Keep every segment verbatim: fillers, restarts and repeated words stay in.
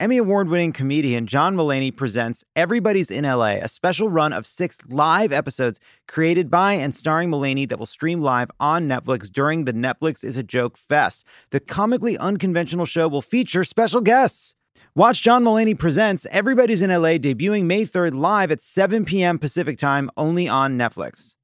Emmy Award-winning comedian John Mulaney presents Everybody's in L A, a special run of six live episodes created by and starring Mulaney that will stream live on Netflix during the Netflix is a Joke Fest. The comically unconventional show will feature special guests. Watch John Mulaney Presents Everybody's in L A debuting May third live at seven p.m. Pacific Time only on Netflix.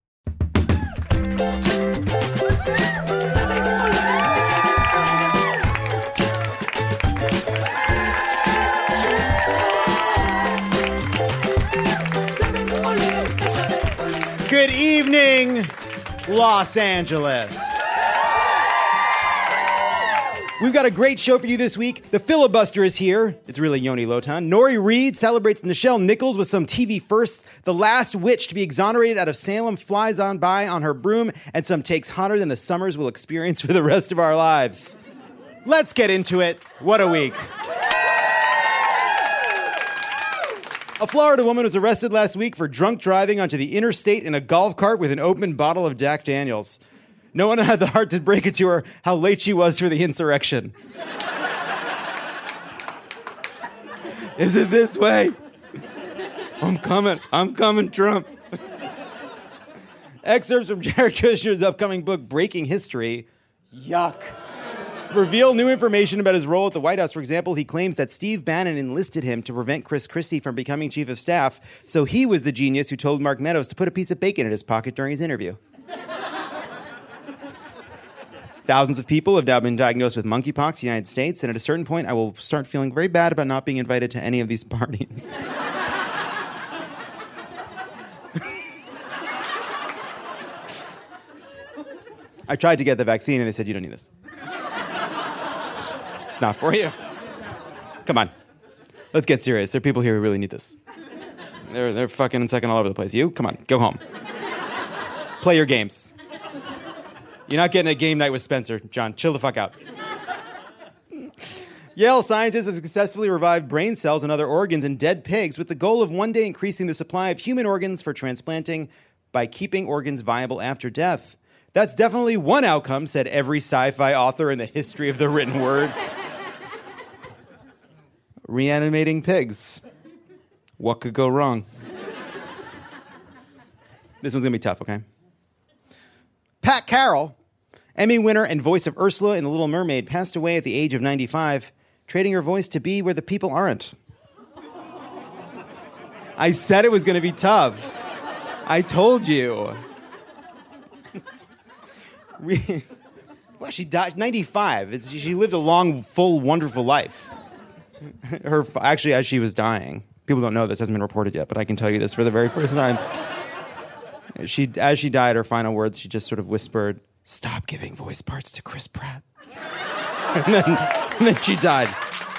Good evening, Los Angeles. We've got a great show for you this week. The filibuster is here. It's really Yoni Lotan. Nori Reed celebrates Nichelle Nichols with some T V firsts. The last witch to be exonerated out of Salem flies on by on her broom, and some takes hotter than the summers we'll experience for the rest of our lives. Let's get into it. What a week. A Florida woman was arrested last week for drunk driving onto the interstate in a golf cart with an open bottle of Jack Daniels. No one had the heart to break it to her how late she was for the insurrection. Is it this way? I'm coming. I'm coming, Trump. Excerpts from Jared Kushner's upcoming book, Breaking History. Yuck. Reveal new information about his role at the White House. For example, he claims that Steve Bannon enlisted him to prevent Chris Christie from becoming chief of staff, so he was the genius who told Mark Meadows to put a piece of bacon in his pocket during his interview. Thousands of people have now been diagnosed with monkeypox in the United States, and at a certain point, I will start feeling very bad about not being invited to any of these parties. I tried to get the vaccine, and they said, you don't need this. It's not for you. Come on. Let's get serious. There are people here who really need this. They're, they're fucking and sucking all over the place. You? Come on. Go home. Play your games. You're not getting a game night with Spencer, John. Chill the fuck out. Yale scientists have successfully revived brain cells and other organs in dead pigs with the goal of one day increasing the supply of human organs for transplanting by keeping organs viable after death. That's definitely one outcome, said every sci-fi author in the history of the written word. Reanimating pigs. What could go wrong? This one's going to be tough, okay? Pat Carroll, Emmy winner and voice of Ursula in The Little Mermaid, passed away at the age of ninety-five, trading her voice to be where the people aren't. I said it was going to be tough. I told you. Well, she died ninety-five. It's, she lived a long, full, wonderful life. Her actually, as she was dying, people don't know this, hasn't been reported yet, but I can tell you this for the very first time. She, as she died, her final words, she just sort of whispered, "Stop giving voice parts to Chris Pratt." and, then, and then she died.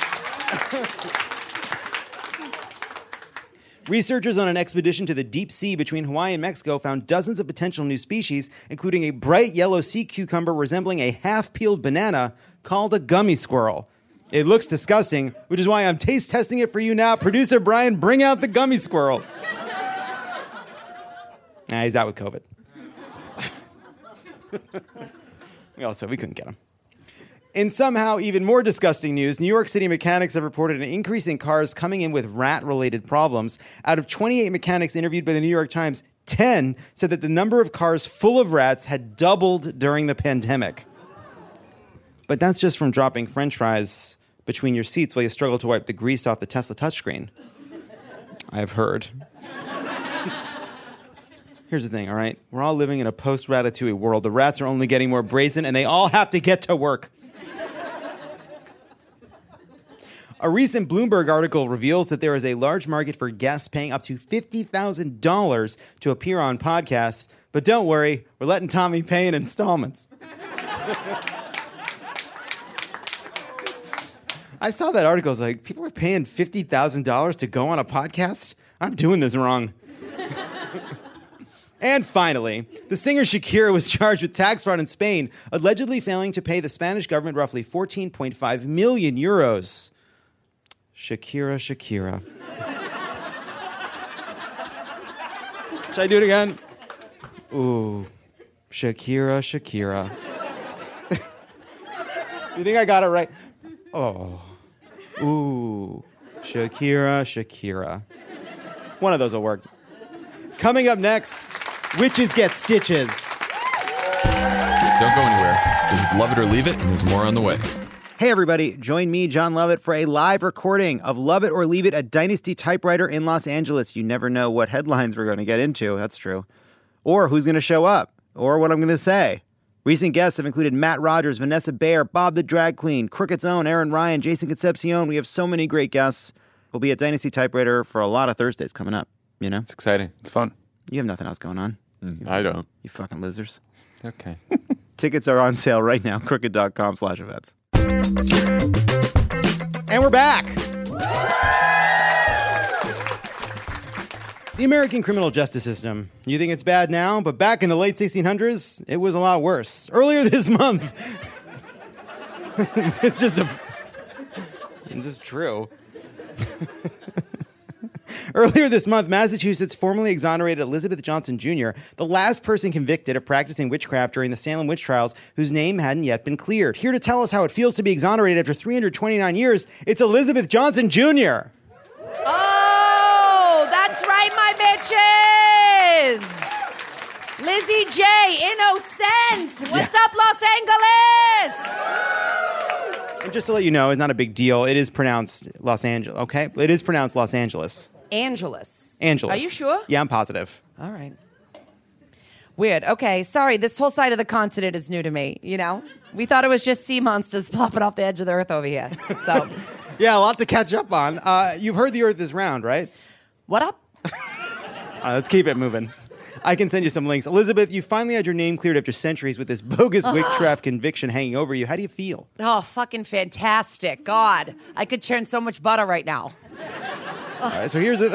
Researchers on an expedition to the deep sea between Hawaii and Mexico found dozens of potential new species, including a bright yellow sea cucumber resembling a half-peeled banana called a gummy squirrel. It looks disgusting, which is why I'm taste testing it for you now. Producer Brian, bring out the gummy squirrels. Nah, he's out with COVID. we also, we couldn't get him. In somehow even more disgusting news, New York City mechanics have reported an increase in cars coming in with rat-related problems. Out of twenty-eight mechanics interviewed by the New York Times, ten said that the number of cars full of rats had doubled during the pandemic. But that's just from dropping French fries between your seats while you struggle to wipe the grease off the Tesla touchscreen. I've heard. Here's the thing, all right? We're all living in a post-Ratatouille world. The rats are only getting more brazen, and they all have to get to work. A recent Bloomberg article reveals that there is a large market for guests paying up to fifty thousand dollars to appear on podcasts. But don't worry, we're letting Tommy pay in installments. I saw that article. I was like, people are paying fifty thousand dollars to go on a podcast? I'm doing this wrong. And finally, the singer Shakira was charged with tax fraud in Spain, allegedly failing to pay the Spanish government roughly fourteen point five million euros. Shakira, Shakira. Should I do it again? Ooh, Shakira, Shakira. You think I got it right? Oh, ooh, Shakira, Shakira. One of those will work. Coming up next, witches get stitches. Don't go anywhere. This is Love It or Leave It, and there's more on the way. Hey, everybody. Join me, John Lovett, for a live recording of Love It or Leave It at Dynasty Typewriter in Los Angeles. You never know what headlines we're going to get into. That's true. Or who's going to show up. Or what I'm going to say. Recent guests have included Matt Rogers, Vanessa Bayer, Bob the Drag Queen, Crooked's Own, Aaron Ryan, Jason Concepcion. We have so many great guests. We'll be at Dynasty Typewriter for a lot of Thursdays coming up, you know? It's exciting. It's fun. You have nothing else going on. Mm, I don't. You fucking losers. Okay. Tickets are on sale right now, crooked.com slash events. And we're back. The American criminal justice system. You think it's bad now, but back in the late sixteen hundreds, it was a lot worse. Earlier this month, it's just a, it's just true. Earlier this month, Massachusetts formally exonerated Elizabeth Johnson Junior, the last person convicted of practicing witchcraft during the Salem witch trials, whose name hadn't yet been cleared. Here to tell us how it feels to be exonerated after three hundred twenty-nine years, it's Elizabeth Johnson Junior Oh, that's right, my bitches! Lizzie J, Innocent! What's Yeah. up, Los Angeles? And just to let you know, it's not a big deal. It is pronounced Los Angeles, okay? It is pronounced Los Angeles. Angeles. Angeles. Are you sure? Yeah, I'm positive. All right. Weird. Okay, sorry. This whole side of the continent is new to me, you know? We thought it was just sea monsters plopping off the edge of the earth over here. So, Yeah, a lot to catch up on. Uh, you've heard the earth is round, right? what up? Uh, let's keep it moving. I can send you some links. Elizabeth, you finally had your name cleared after centuries with this bogus witchcraft conviction hanging over you. How do you feel? Oh, fucking fantastic. God, I could churn so much butter right now. All right, so here's the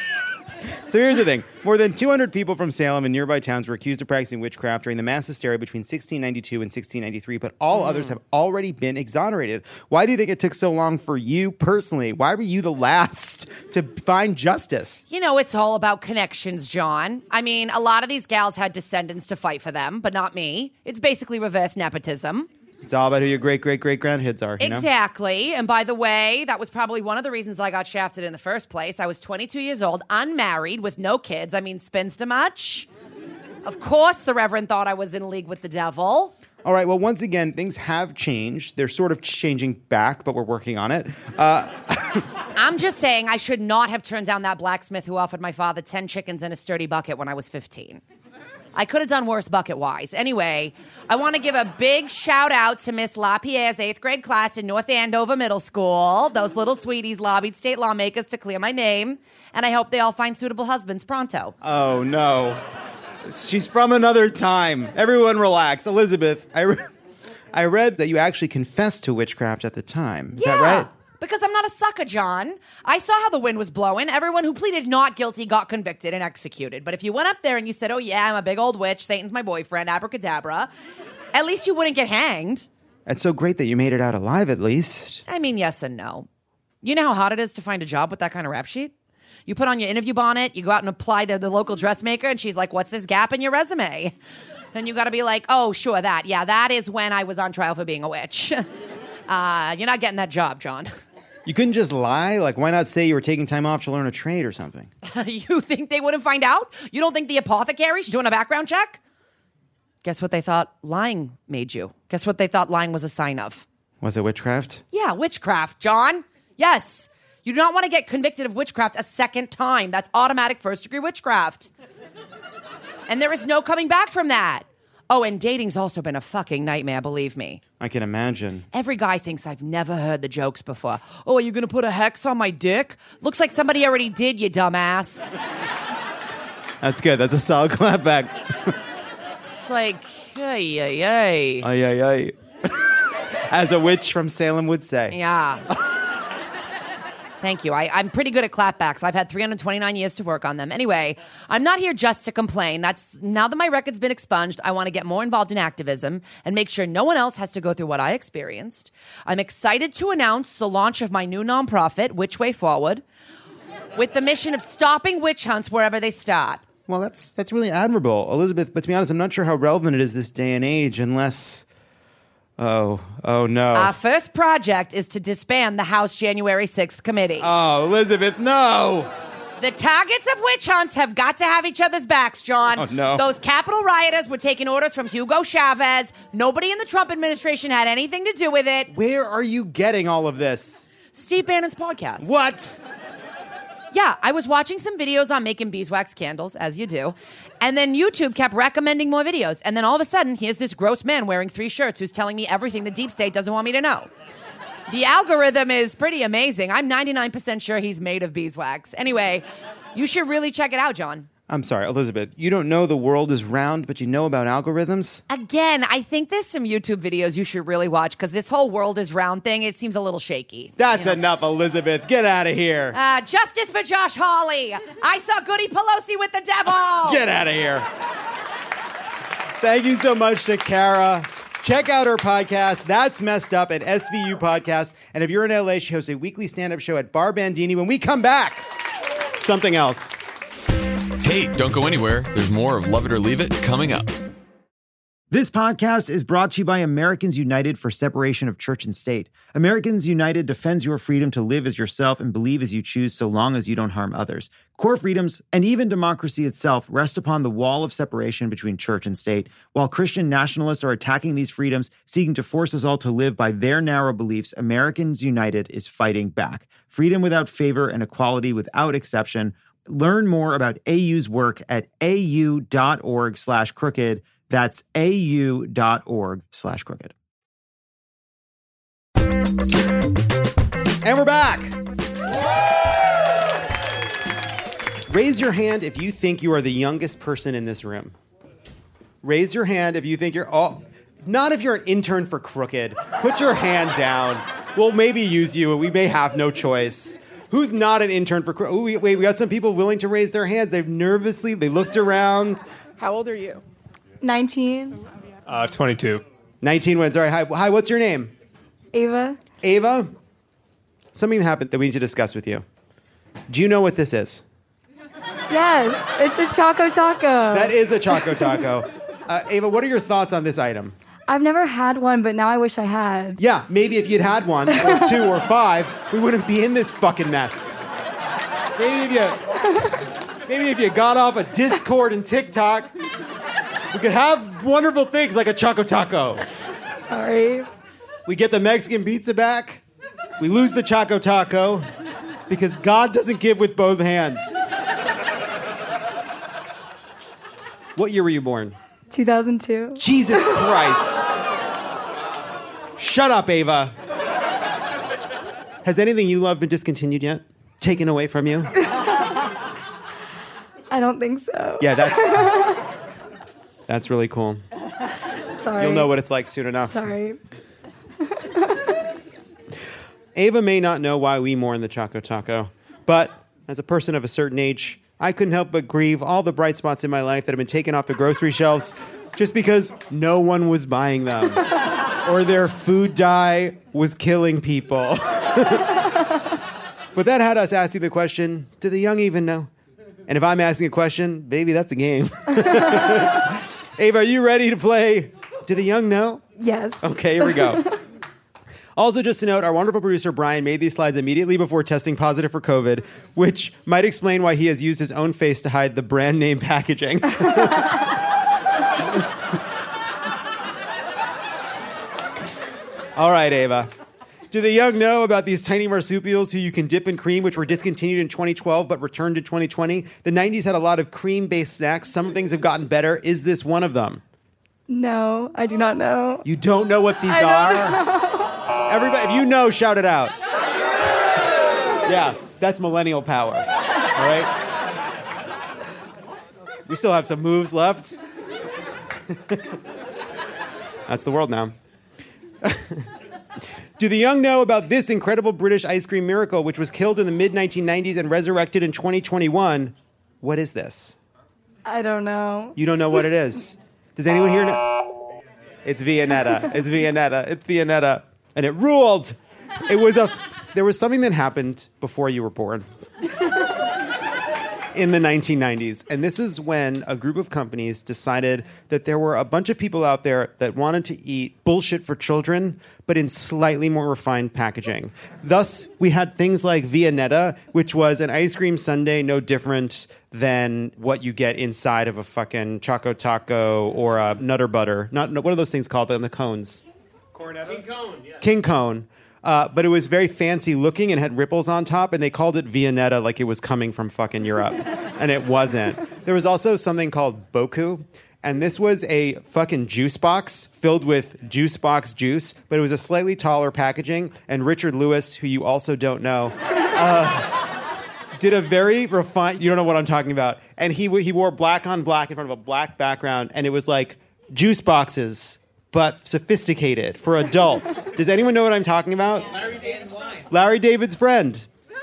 So here's the thing. More than two hundred people from Salem and nearby towns were accused of practicing witchcraft during the mass hysteria between sixteen ninety-two and sixteen ninety-three, but all mm. others have already been exonerated. Why do you think it took so long for you personally? Why were you the last to find justice? You know, it's all about connections, John. I mean, a lot of these gals had descendants to fight for them, but not me. It's basically reverse nepotism. It's all about who your great-great-great-grandkids are, you Exactly. Know? And by the way, that was probably one of the reasons I got shafted in the first place. I was twenty-two years old, unmarried, with no kids. I mean, spinster much? Of course the Reverend thought I was in league with the devil. All right, well, once again, things have changed. They're sort of changing back, but we're working on it. Uh, I'm just saying I should not have turned down that blacksmith who offered my father ten chickens and a sturdy bucket when I was fifteen. I could have done worse bucket-wise. Anyway, I want to give a big shout-out to Miss LaPierre's eighth grade class in North Andover Middle School. Those little sweeties lobbied state lawmakers to clear my name, and I hope they all find suitable husbands pronto. Oh, no. She's from another time. Everyone relax. Elizabeth, I, re- I read that you actually confessed to witchcraft at the time. Is yeah. that right? Because I'm not a sucker, John. I saw how the wind was blowing. Everyone who pleaded not guilty got convicted and executed. But if you went up there and you said, oh, yeah, I'm a big old witch, Satan's my boyfriend, abracadabra, at least you wouldn't get hanged. It's so great that you made it out alive, at least. I mean, yes and no. You know how hard it is to find a job with that kind of rap sheet? You put on your interview bonnet, you go out and apply to the local dressmaker, and she's like, what's this gap in your resume? And you got to be like, oh, sure, that. Yeah, that is when I was on trial for being a witch. uh, you're not getting that job, John. You couldn't just lie? Like, why not say you were taking time off to learn a trade or something? You think they wouldn't find out? You don't think the apothecary's doing a background check? Guess what they thought lying made you? Guess what they thought lying was a sign of? Was it witchcraft? Yeah, witchcraft, John. Yes. You do not want to get convicted of witchcraft a second time. That's automatic first-degree witchcraft. And there is no coming back from that. Oh, and dating's also been a fucking nightmare, believe me. I can imagine. Every guy thinks I've never heard the jokes before. Oh, are you going to put a hex on my dick? Looks like somebody already did, you dumbass. That's good. That's a solid clapback. It's like, ay, ay, ay. Ay, ay, ay. As a witch from Salem would say. Yeah. Thank you. I, I'm pretty good at clapbacks. I've had three hundred twenty-nine years to work on them. Anyway, I'm not here just to complain. That's now that my record's been expunged, I want to get more involved in activism and make sure no one else has to go through what I experienced. I'm excited to announce the launch of my new nonprofit, Which Way Forward, with the mission of stopping witch hunts wherever they start. Well, that's that's really admirable, Elizabeth. But to be honest, I'm not sure how relevant it is this day and age unless... Oh, oh no. Our first project is to disband the House January sixth committee. Oh, Elizabeth, no. The targets of witch hunts have got to have each other's backs, John. Oh, no. Those Capitol rioters were taking orders from Hugo Chavez. Nobody in the Trump administration had anything to do with it. Where are you getting all of this? Steve Bannon's podcast. What? Yeah, I was watching some videos on making beeswax candles, as you do, and then YouTube kept recommending more videos. And then all of a sudden, here's this gross man wearing three shirts who's telling me everything the deep state doesn't want me to know. The algorithm is pretty amazing. I'm ninety-nine percent sure he's made of beeswax. Anyway, you should really check it out, John. I'm sorry, Elizabeth. You don't know the world is round, but you know about algorithms? Again, I think there's some YouTube videos you should really watch because this whole world is round thing, it seems a little shaky. That's you know? enough, Elizabeth. Get out of here. Uh, justice for Josh Hawley. I saw Goody Pelosi with the devil. Get out of here. Thank you so much to Kara. Check out her podcast, That's Messed Up, at S V U Podcast. And if you're in L A, she hosts a weekly stand-up show at Bar Bandini. When we come back, something else. Hey, don't go anywhere. There's more of Love It or Leave It coming up. This podcast is brought to you by Americans United for Separation of Church and State. Americans United defends your freedom to live as yourself and believe as you choose so long as you don't harm others. Core freedoms and even democracy itself rest upon the wall of separation between church and state. While Christian nationalists are attacking these freedoms, seeking to force us all to live by their narrow beliefs, Americans United is fighting back. Freedom without favor and equality without exception. Learn more about A U's work at au.org slash crooked. That's au.org slash crooked. And we're back. Raise your hand if you think you are the youngest person in this room. Raise your hand if you think you're... Oh, not if you're an intern for Crooked. Put your hand down. We'll maybe use you. We may have no choice. Who's not an intern for Crooked? Oh, wait, wait, we got some people willing to raise their hands. They've nervously... They looked around. How old are you? nineteen. Uh, twenty-two. nineteen wins. All right. Hi, hi, what's your name? Ava. Ava? Something happened that we need to discuss with you. Do you know what this is? Yes, it's a Choco Taco. That is a Choco Taco. Uh, Ava, what are your thoughts on this item? I've never had one, but now I wish I had. Yeah, maybe if you'd had one, or two, or five, we wouldn't be in this fucking mess. Maybe if you, maybe if you got off of Discord and TikTok, we could have wonderful things like a Choco Taco. Sorry. We get the Mexican pizza back. We lose the Choco Taco because God doesn't give with both hands. What year were you born? two thousand two. Jesus Christ. Shut up, Ava. Has anything you love been discontinued yet? Taken away from you? I don't think so. Yeah, that's that's really cool. Sorry. You'll know what it's like soon enough. Sorry. Ava may not know why we mourn the Choco Taco, but as a person of a certain age, I couldn't help but grieve all the bright spots in my life that have been taken off the grocery shelves just because no one was buying them or their food dye was killing people. But that had us asking the question, do the young even know? And if I'm asking a question, baby, that's a game. Ava, are you ready to play Do the Young Know? Yes. Okay, here we go. Also, just to note, our wonderful producer, Brian, made these slides immediately before testing positive for COVID, which might explain why he has used his own face to hide the brand name packaging. All right, Ava. Do the young know about these tiny marsupials who you can dip in cream, which were discontinued in twenty twelve but returned in twenty twenty? The nineties had a lot of cream-based snacks. Some things have gotten better. Is this one of them? No, I do not know. You don't know what these I are? don't know. Everybody, if you know, shout it out. Yeah, that's millennial power. All right? We still have some moves left. That's the world now. Do the young know about this incredible British ice cream miracle, which was killed in the mid nineteen nineties and resurrected in twenty twenty-one? What is this? I don't know. You don't know what it is. Does anyone here know? It's Viennetta. It's Viennetta. It's Viennetta. And it ruled. It was a... There was something that happened before you were born. in the nineteen nineties. And this is when a group of companies decided that there were a bunch of people out there that wanted to eat bullshit for children, but in slightly more refined packaging. Thus, we had things like Viennetta, which was an ice cream sundae no different than what you get inside of a fucking Choco Taco or a Nutter Butter. Not, what are those things called in the cones? Cornetto? King Cone, yeah. King Cone. Uh, but it was very fancy looking and had ripples on top, and they called it Viennetta like it was coming from fucking Europe. And it wasn't. There was also something called Boku, and this was a fucking juice box filled with juice box juice, but it was a slightly taller packaging, and Richard Lewis, who you also don't know, uh, did a very refined, you don't know what I'm talking about, and he, he wore black on black in front of a black background, and it was like juice boxes, but sophisticated for adults. Does anyone know what I'm talking about? Larry David's wine. Larry David's friend.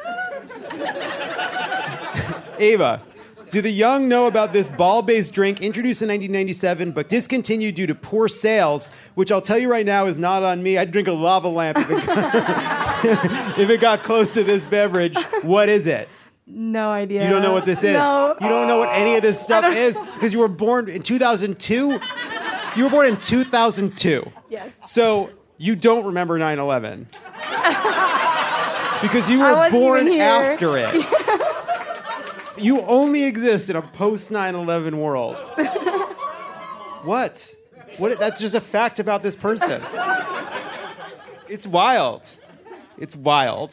Ava, do the young know about this ball-based drink introduced in nineteen ninety-seven but discontinued due to poor sales, which I'll tell you right now is not on me. I'd drink a lava lamp if it got, if it got close to this beverage. What is it? No idea. You don't know what this is? No. You don't know what any of this stuff is because you were born in two thousand two? You were born in two thousand two. Yes. So you don't remember nine eleven. Because you I were wasn't born even here. after it. You only exist in a post nine eleven world. What? What? That's just a fact about this person. It's wild. It's wild.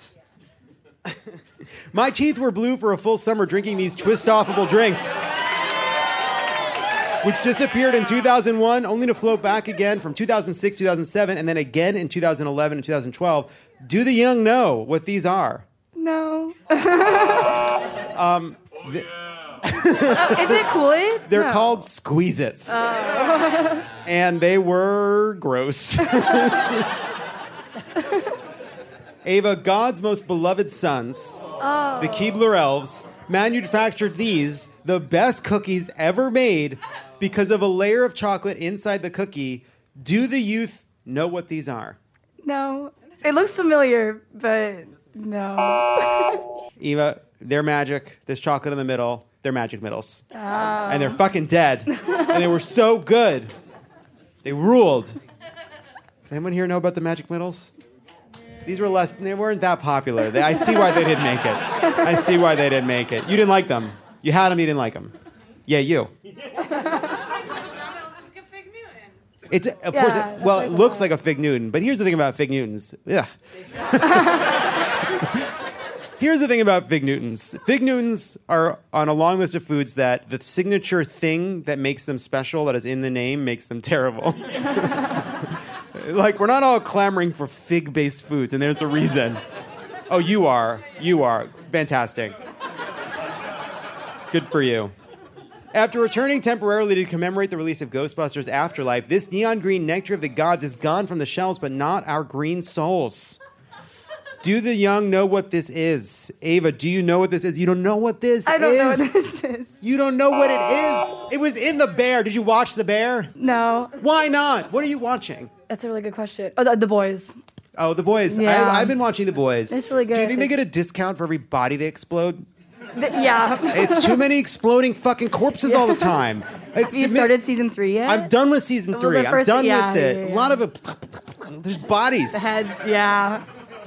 My teeth were blue for a full summer drinking these twist-offable drinks, which disappeared in two thousand one, only to float back again from two thousand six, two thousand seven, and then again in two thousand eleven and two thousand twelve. Do the young know what these are? No. Um, th- Oh, is it Kool-Aid? they're No. called Squeeze-Its. And they were gross. Ava, God's most beloved sons, Oh. the Keebler elves, manufactured these, the best cookies ever made, because of a layer of chocolate inside the cookie. Do the youth know what these are? No. It looks familiar, but no. Eva, they're magic. There's chocolate in the middle. They're magic middles. And they're fucking dead. And they were so good. They ruled. Does anyone here know about the magic middles? These were less, they weren't that popular. They, I see why they didn't make it. I see why they didn't make it. You didn't like them. You had them, you didn't like them. Yeah, you. It's, of Yeah, course, it, that's well, like it a looks lot. like a fig Newton, but here's the thing about fig Newtons. Ugh. Here's the thing about fig Newtons. Fig Newtons are on a long list of foods that the signature thing that makes them special, that is in the name, makes them terrible. Like, we're not all clamoring for fig-based foods, and there's a reason. Oh, you are. You are. Fantastic. Good for you. After returning temporarily to commemorate the release of Ghostbusters Afterlife, this neon green nectar of the gods is gone from the shelves, but not our green souls. Do the young know what this is? Ava, do you know what this is? You don't know what this I don't is? know what this is. You don't know what it is? It was in The Bear. Did you watch The Bear? No. Why not? What are you watching? That's a really good question. Oh, the, the boys. Oh, The Boys. Yeah. I, I've been watching The Boys. It's really good. Do you think they get a discount for every body they explode? The, yeah. It's too many exploding fucking corpses all the time. It's Have you to me- started season three yet? I'm done with season Well, three. the first- I'm done yeah, with it. yeah, yeah. A lot of it. There's bodies. The heads, yeah.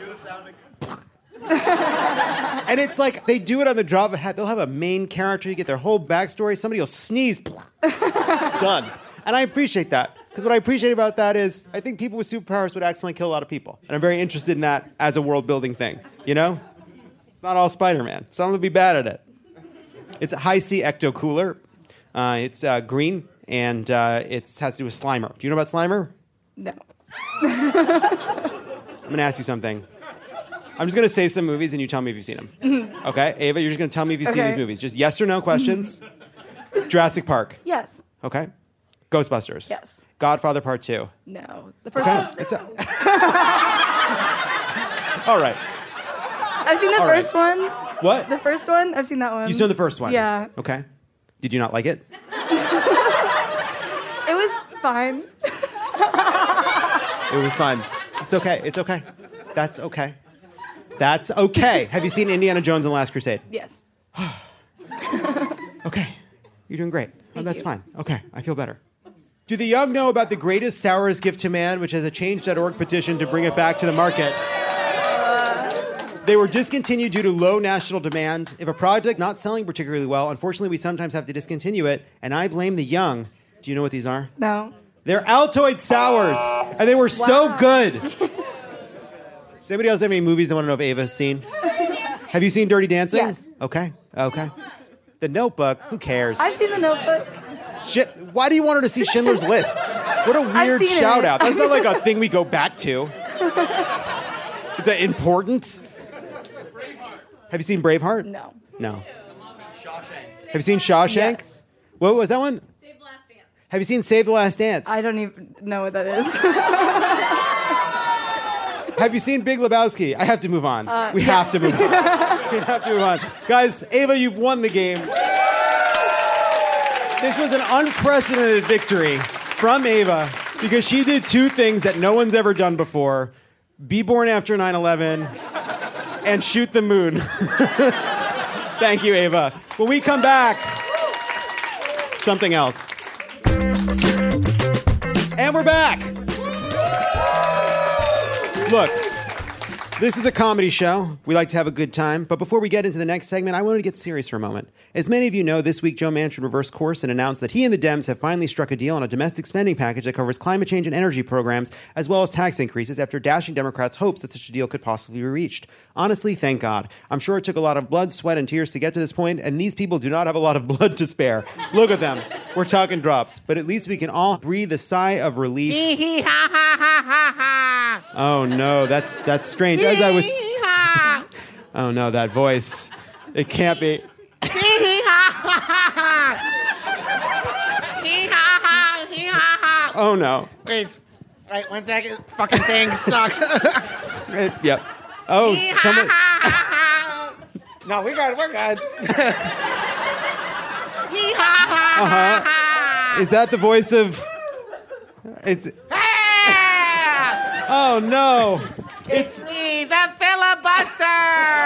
And it's like they do it on the drop of a hat. They'll have a main character, you get their whole backstory. Somebody will sneeze. Done. And I appreciate that. Because what I appreciate about that is I think people with superpowers would accidentally kill a lot of people. And I'm very interested in that as a world building thing. You know? It's not all Spider-Man. Some will be bad at it. It's a high C ecto cooler. Uh, it's uh, green and uh, it has to do with Slimer. Do you know about Slimer? No. I'm going to ask you something. I'm just going to say some movies and you tell me if you've seen them. Okay? Ava, you're just going to tell me if you've seen Okay. these movies. Just yes or no questions. Jurassic Park. Yes. Okay? Ghostbusters. Yes. Godfather Part two. No. The first Okay? one. It's a- All right. I've seen the All right. first one. What? The first one. I've seen that one. You saw the first one? Yeah. Okay. Did you not like it? It was fine. It was fun. It's okay. It's okay. That's okay. That's okay. Have you seen Indiana Jones and the Last Crusade? Yes. Okay. You're doing great. Oh, that's you. fine. Okay. I feel better. Do the young know about the greatest sourest gift to man, which has a change dot org petition to bring it back to the market? They were discontinued due to low national demand. If a product not selling particularly well, unfortunately, we sometimes have to discontinue it, and I blame the young. Do you know what these are? No. They're Altoid sours, and they were so Wow. good. Does anybody else have any movies they want to know if Ava's seen? Have you seen Dirty Dancing? Yes. Okay, okay. The Notebook, who cares? I've seen The Notebook. Shit, why do you want her to see Schindler's List? What a weird seen it. shout out. That's not like a thing we go back to. Is that important? Have you seen Braveheart? No. No. Have you seen Shawshank? Yes. What was that one? Save the Last Dance. Have you seen Save the Last Dance? I don't even know what that is. Have you seen Big Lebowski? I have to move on. we have to move on. we have to move on. Guys, Ava, you've won the game. This was an unprecedented victory from Ava because she did two things that no one's ever done before. Be born after nine eleven and shoot the moon. Thank you, Ava. When we come back, something else. And we're back. Look, this is a comedy show. We like to have a good time. But before we get into the next segment, I wanted to get serious for a moment. As many of you know, this week Joe Manchin reversed course and announced that he and the Dems have finally struck a deal on a domestic spending package that covers climate change and energy programs, as well as tax increases after dashing Democrats' hopes that such a deal could possibly be reached. Honestly, thank God. I'm sure it took a lot of blood, sweat, and tears to get to this point, and these people do not have a lot of blood to spare. Look at them. We're talking drops. But at least we can all breathe a sigh of relief. Oh no, that's that's strange. As I was, oh no, that voice. It can't be. Oh no. Wait, right, one second. Fucking thing sucks. It- yep. Oh, someone. No, we got it. We're good. Uh-huh. Is that the voice of? It's. Oh no. It's me, the filibuster.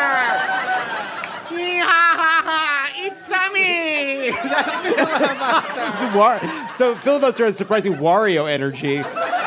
It's me, the filibuster. It's war- so filibuster has surprising Wario energy.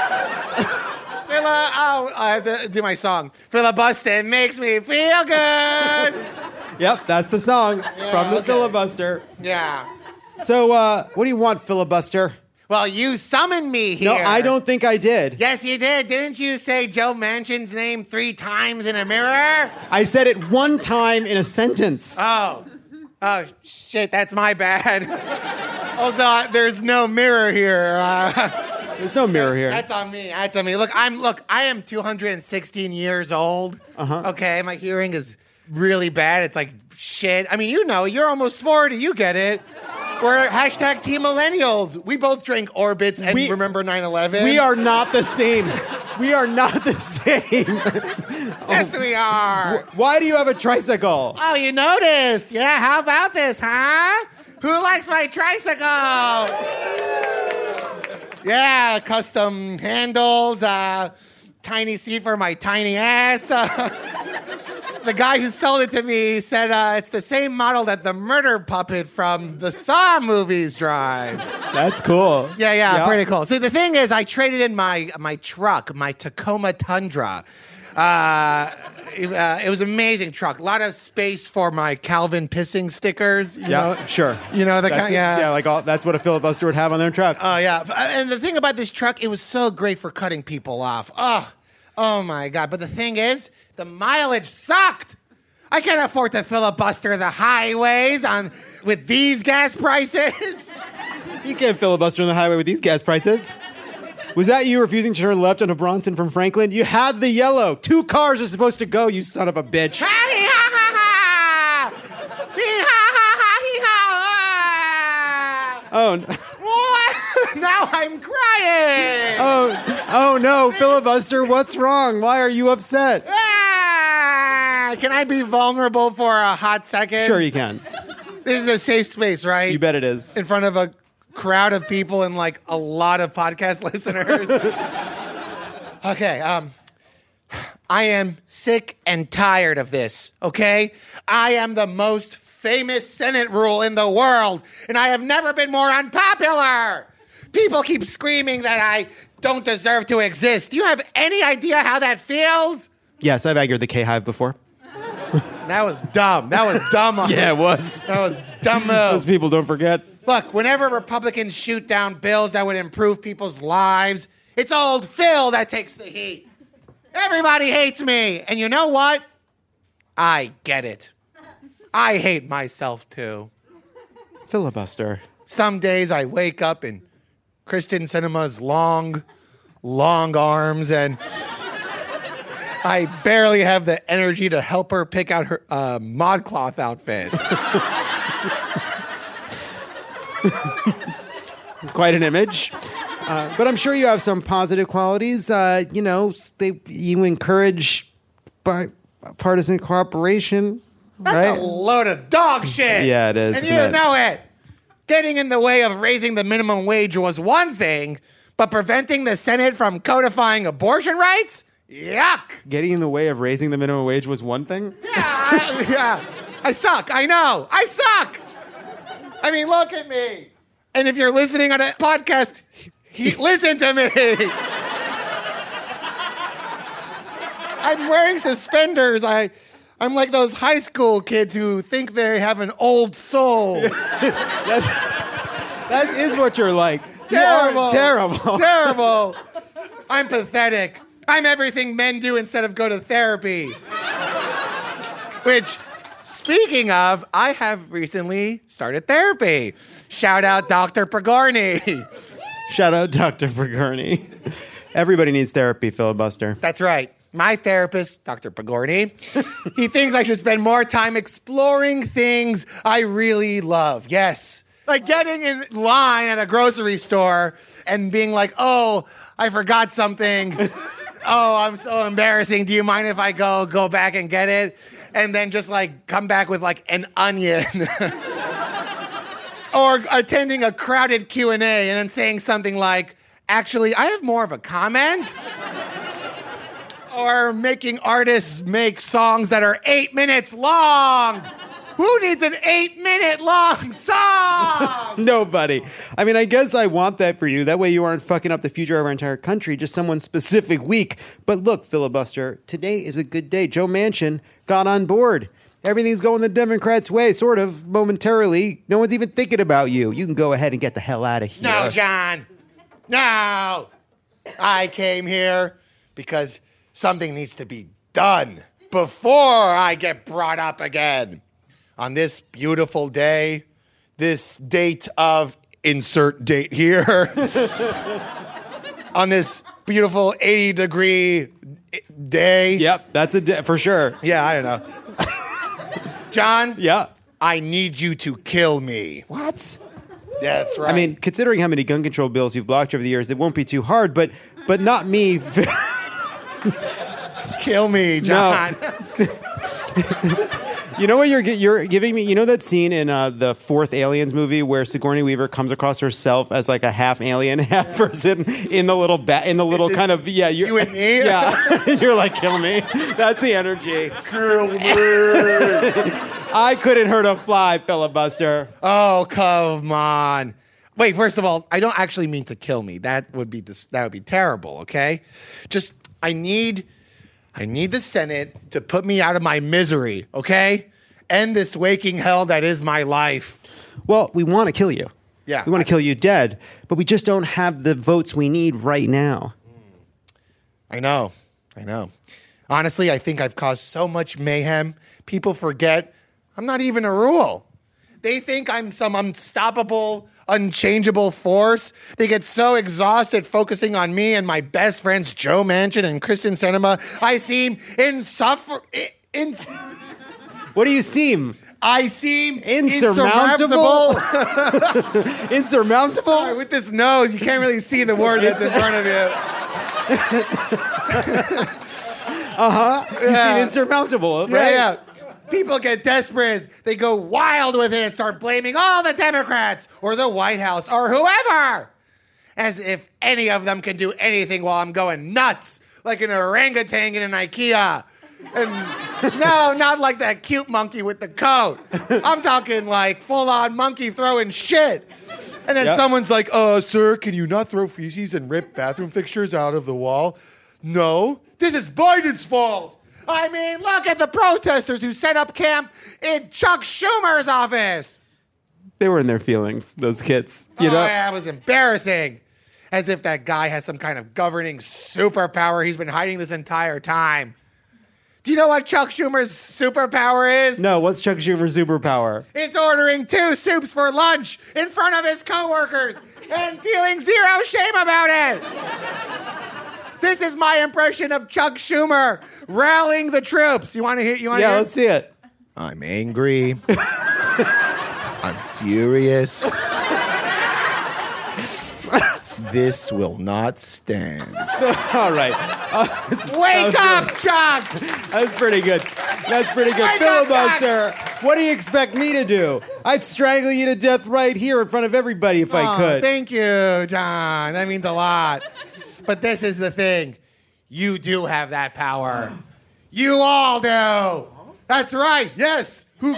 Fila- oh, I have to do my song. Filibuster makes me feel good. Yep, that's the song from the okay. filibuster. Yeah. So, uh, what do you want, filibuster? Well, you summoned me here. No, I don't think I did. Yes, you did. Didn't you say Joe Manchin's name three times in a mirror? I said it one time in a sentence. Oh. Oh, shit, that's my bad. Also, uh, there's no mirror here. Uh, There's no mirror here. that's on me. That's on me. Look, I'm look, I am two hundred sixteen years old. Uh-huh. Okay, my hearing is really bad. It's like shit. I mean, you know, you're almost forty. You get it. We're hashtag Team Millennials. We both drink Orbits and We- remember nine eleven. We are not the same. We are not the same. Yes, we are. Why do you have a tricycle? Oh, you noticed? Yeah, how about this, huh? Who likes my tricycle? Yeah, custom handles, uh, tiny seat for my tiny ass. Uh, the guy who sold it to me said uh, it's the same model that the murder puppet from the Saw movies drives. That's cool. Yeah, yeah, pretty cool. So the thing is, I traded in my my truck, my Tacoma Tundra. Uh, it, uh, it was an amazing truck. A lot of space for my Calvin pissing stickers. You Yeah, know? sure. You know the That's kind. it. Yeah, yeah, like all, that's what a filibuster would have on their truck. Oh yeah. And the thing about this truck, it was so great for cutting people off. Oh, oh my God. But the thing is, the mileage sucked. I can't afford to filibuster the highways on with these gas prices. You can't filibuster on the highway with these gas prices. Was that you refusing to turn left onto Bronson from Franklin? You had the yellow. Two cars are supposed to go, you son of a bitch. Oh, no. What? Now I'm crying. oh, oh no, filibuster, what's wrong? Why are you upset? Ah, can I be vulnerable for a hot second? Sure you can. This is a safe space, right? You bet it is. In front of a crowd of people and like a lot of podcast listeners. Okay, um, I am sick and tired of this, okay? I am the most famous Senate rule in the world, and I have never been more unpopular. People keep screaming that I don't deserve to exist. Do you have any idea how that feels? Yes, I've angered the K-Hive before. That was dumb. That was dumb. Yeah, it was. That was dumb move. Those people don't forget. Look, whenever Republicans shoot down bills that would improve people's lives, it's old Phil that takes the heat. Everybody hates me. And you know what? I get it. I hate myself too. Filibuster. Some days I wake up in Kristen Sinema's long, long arms, and I barely have the energy to help her pick out her uh, ModCloth outfit. Quite an image. Uh, but I'm sure you have some positive qualities. Uh, you know, they, you encourage bi- partisan cooperation. That's right? a load of dog shit. Yeah, it is, And isn't you it? know it. Getting in the way of raising the minimum wage was one thing, but preventing the Senate from codifying abortion rights? Yuck. Getting in the way of raising the minimum wage was one thing. Yeah, I, yeah. I suck. I know. I suck. I mean, look at me. And if you're listening on a podcast, he, listen to me. I'm wearing suspenders. I, I'm like those high school kids who think they have an old soul. That's, that is what you're like. Terrible. You are terrible. Terrible. I'm pathetic. I'm everything men do instead of go to therapy. Which, speaking of, I have recently started therapy. Shout out Doctor Pagorni. Shout out Doctor Pagorni. Everybody needs therapy, Filibuster. That's right. My therapist, Doctor Pagorni, he thinks I should spend more time exploring things I really love. Yes. Like getting in line at a grocery store and being like, oh, I forgot something. Oh, I'm so embarrassing. Do you mind if I go go back and get it? And then just like come back with like an onion. Or attending a crowded Q and A and then saying something like, actually, I have more of a comment. Or making artists make songs that are eight minutes long. Who needs an eight-minute long song? Nobody. I mean, I guess I want that for you. That way you aren't fucking up the future of our entire country, just someone specific week. But look, Filibuster, today is a good day. Joe Manchin got on board. Everything's going the Democrats' way, sort of, momentarily. No one's even thinking about you. You can go ahead and get the hell out of here. No, John. No. I came here because something needs to be done before I get brought up again. On this beautiful day, this date of insert date here, on this beautiful eighty degree day. Yep, that's a day, for sure. Yeah, I don't know. John? Yeah. I need you to kill me. What? That's right. I mean, considering how many gun control bills you've blocked over the years, it won't be too hard, but but not me. Kill me, John. No. You know what you're gi- you're giving me? You know that scene in uh, the fourth Aliens movie where Sigourney Weaver comes across herself as like a half alien, half person in the little ba- in the little this kind of yeah you're, you and me? Yeah, you're like kill me. That's the energy. Kill me. I couldn't hurt a fly, Filibuster. Oh, come on. Wait, first of all, I don't actually mean to kill me. That would be dis- that would be terrible, okay? Just I need I need the Senate to put me out of my misery, okay? End this waking hell that is my life. Well, we want to kill you. Yeah. we want to kill you dead, but we just don't have the votes we need right now. I know. I know. Honestly, I think I've caused so much mayhem. People forget I'm not even a rule. They think I'm some unstoppable, unchangeable force. They get so exhausted focusing on me and my best friends, Joe Manchin and Kristen Sinema. I seem insuffer... In, What do you seem? I seem Insurmountable? insurmountable. Insurmountable? Sorry, with this nose, you can't really see the word that's in front of you. Uh-huh. You Yeah. seem insurmountable, Yeah, right? yeah. People get desperate. They go wild with it and start blaming all the Democrats or the White House or whoever. As if any of them can do anything while I'm going nuts, like an orangutan in an IKEA. And no, not like that cute monkey with the coat. I'm talking like full-on monkey throwing shit. And then Yep. someone's like, uh, sir, can you not throw feces and rip bathroom fixtures out of the wall? No, this is Biden's fault. I mean, look at the protesters who set up camp in Chuck Schumer's office. They were in their feelings, those kids. You oh, know? yeah, it was embarrassing. As if that guy has some kind of governing superpower he's been hiding this entire time. Do you know what Chuck Schumer's superpower is? No, what's Chuck Schumer's superpower? It's ordering two soups for lunch in front of his coworkers and feeling zero shame about it. This is my impression of Chuck Schumer rallying the troops. You want to hear? You want to Yeah, hear? let's see it. I'm angry. I'm furious. This will not stand. All right. Uh, Wake that up, Chuck! That's pretty good. That's pretty good. Wake up, Filibuster, what do you expect me to do? I'd strangle you to death right here in front of everybody if I Oh, could. Thank you, John. That means a lot. But this is the thing. You do have that power. You all do. That's right. Yes. Who?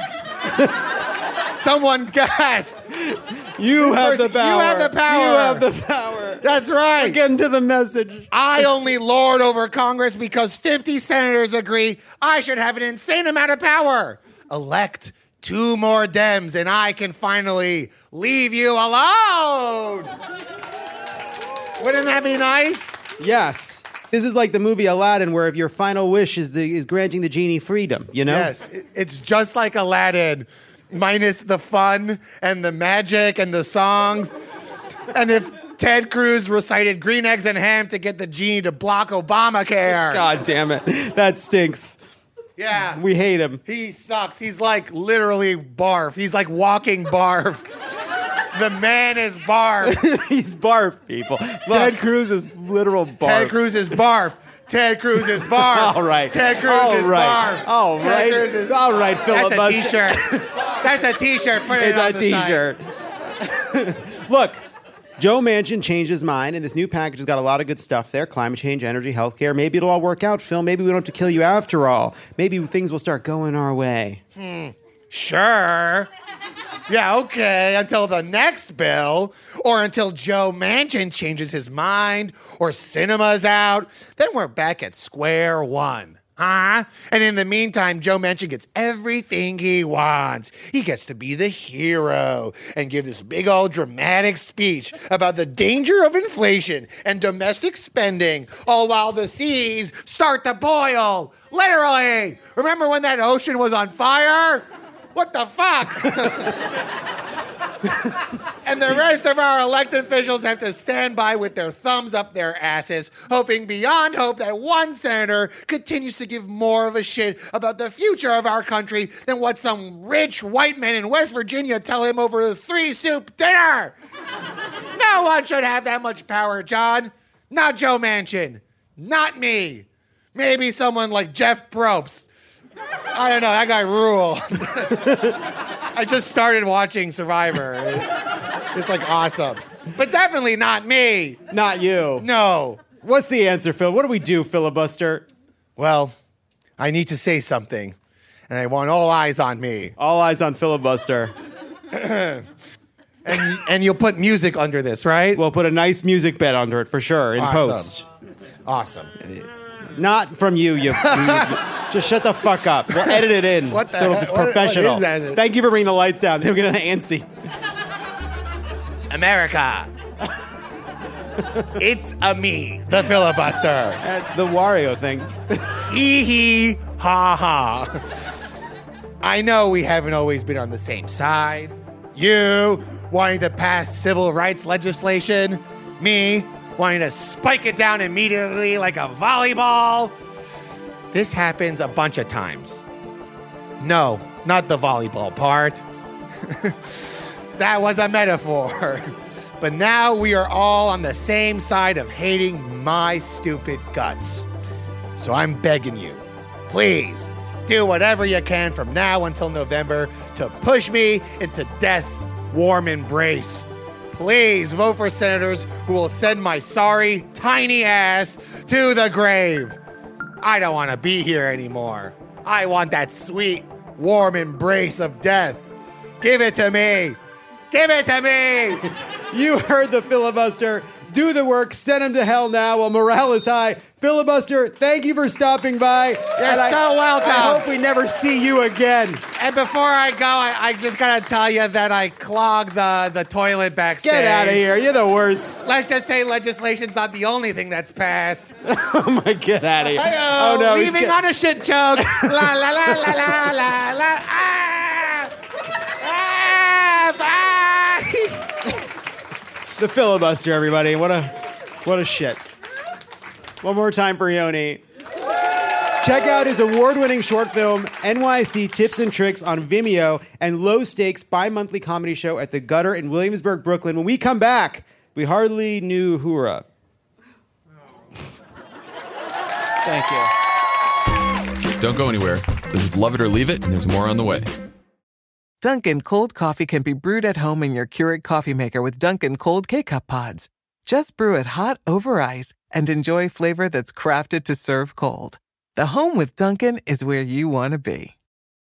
Someone gasped. You have the person- power. you have the power. You have the power. That's right. Getting to the message. I only lord over Congress because fifty senators agree I should have an insane amount of power. Elect two more Dems and I can finally leave you alone. Wouldn't that be nice? Yes. This is like the movie Aladdin, where if your final wish is the is granting the genie freedom, you know? Yes. It- It's just like Aladdin, minus the fun and the magic and the songs. And if Ted Cruz recited green eggs and ham to get the genie to block Obamacare. God damn it. That stinks. Yeah. We hate him. He sucks. He's like literally barf. He's like walking barf. The man is barf. He's barf, people. Ted Cruz is literal barf. Ted Cruz is barf. Ted Cruz is barf. All right. Ted Cruz All is right. barf. All Ted right. Cruz is- All right, That's a filibuster. t-shirt. That's a t-shirt. Put it It's on a the side. t-shirt. Look, Joe Manchin changed his mind, and this new package has got a lot of good stuff there. Climate change, energy, healthcare. Maybe it'll all work out, Phil. Maybe we don't have to kill you after all. Maybe things will start going our way. Sure. Yeah, okay, until the next bill, or until Joe Manchin changes his mind, or cinema's out, then we're back at square one. Huh? And in the meantime, Joe Manchin gets everything he wants. He gets to be the hero and give this big old dramatic speech about the danger of inflation and domestic spending, all while the seas start to boil. Literally. Remember when that ocean was on fire? What the fuck? And the rest of our elected officials have to stand by with their thumbs up their asses, hoping beyond hope that one senator continues to give more of a shit about the future of our country than what some rich white men in West Virginia tell him over a three-soup dinner. No one should have that much power, John. Not Joe Manchin. Not me. Maybe someone like Jeff Probst. I don't know. That guy rules. I just started watching Survivor. It's like awesome. But definitely not me. Not you. No. What's the answer, Phil? What do we do, filibuster? Well, I need to say something, and I want all eyes on me. All eyes on filibuster. And and you'll put music under this, right? We'll put a nice music bed under it for sure in Awesome. post. Awesome. Not from you, you. you- just shut the fuck up. We'll edit it in What the so heck? it's What- what professional. is that? Thank you for bringing the lights down. They're getting antsy. America. It's a me, the filibuster. Uh, the Wario thing. Hee hee ha ha. I know we haven't always been on the same side. You wanting to pass civil rights legislation. Me wanting to spike it down immediately like a volleyball. This happens a bunch of times. No, not the volleyball part. That was a metaphor. But now we are all on the same side of hating my stupid guts. So I'm begging you, please do whatever you can from now until November to push me into death's warm embrace. Please vote for senators who will send my sorry, tiny ass to the grave. I don't want to be here anymore. I want that sweet, warm embrace of death. Give it to me. Give it to me. You heard the filibuster. Do the work. Send him to hell now while morale is high. Filibuster, thank you for stopping by. You're And I- so welcome. I hope we never see you again. And before I go, I, I just gotta tell you that I clogged the, the toilet backstage. Get out of here. You're the worst. Let's just say legislation's not the only thing that's passed. Oh, my, get out of here. Hi-yo, Oh, no. he's leaving get- on a shit joke. la la la la la la la. Ah! Ah! Ah! The filibuster, everybody. What a, what a shit. One more time for Yoni. Check out his award-winning short film, N Y C Tips and Tricks, on Vimeo, and Low Stakes bi-monthly comedy show at The Gutter in Williamsburg, Brooklyn. When we come back, we hardly knew Hura. Thank you. Don't go anywhere. This is Love It or Leave It, and there's more on the way. Dunkin' cold coffee can be brewed at home in your Keurig coffee maker with Dunkin' cold K-Cup pods. Just brew it hot over ice and enjoy flavor that's crafted to serve cold. The home with Dunkin' is where you want to be.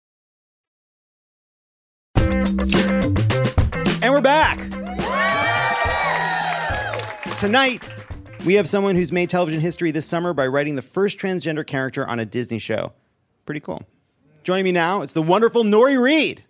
And we're back. Tonight, we have someone who's made television history this summer by writing the first transgender character on a Disney show. Pretty cool. Joining me now, it's the wonderful Nori Reed.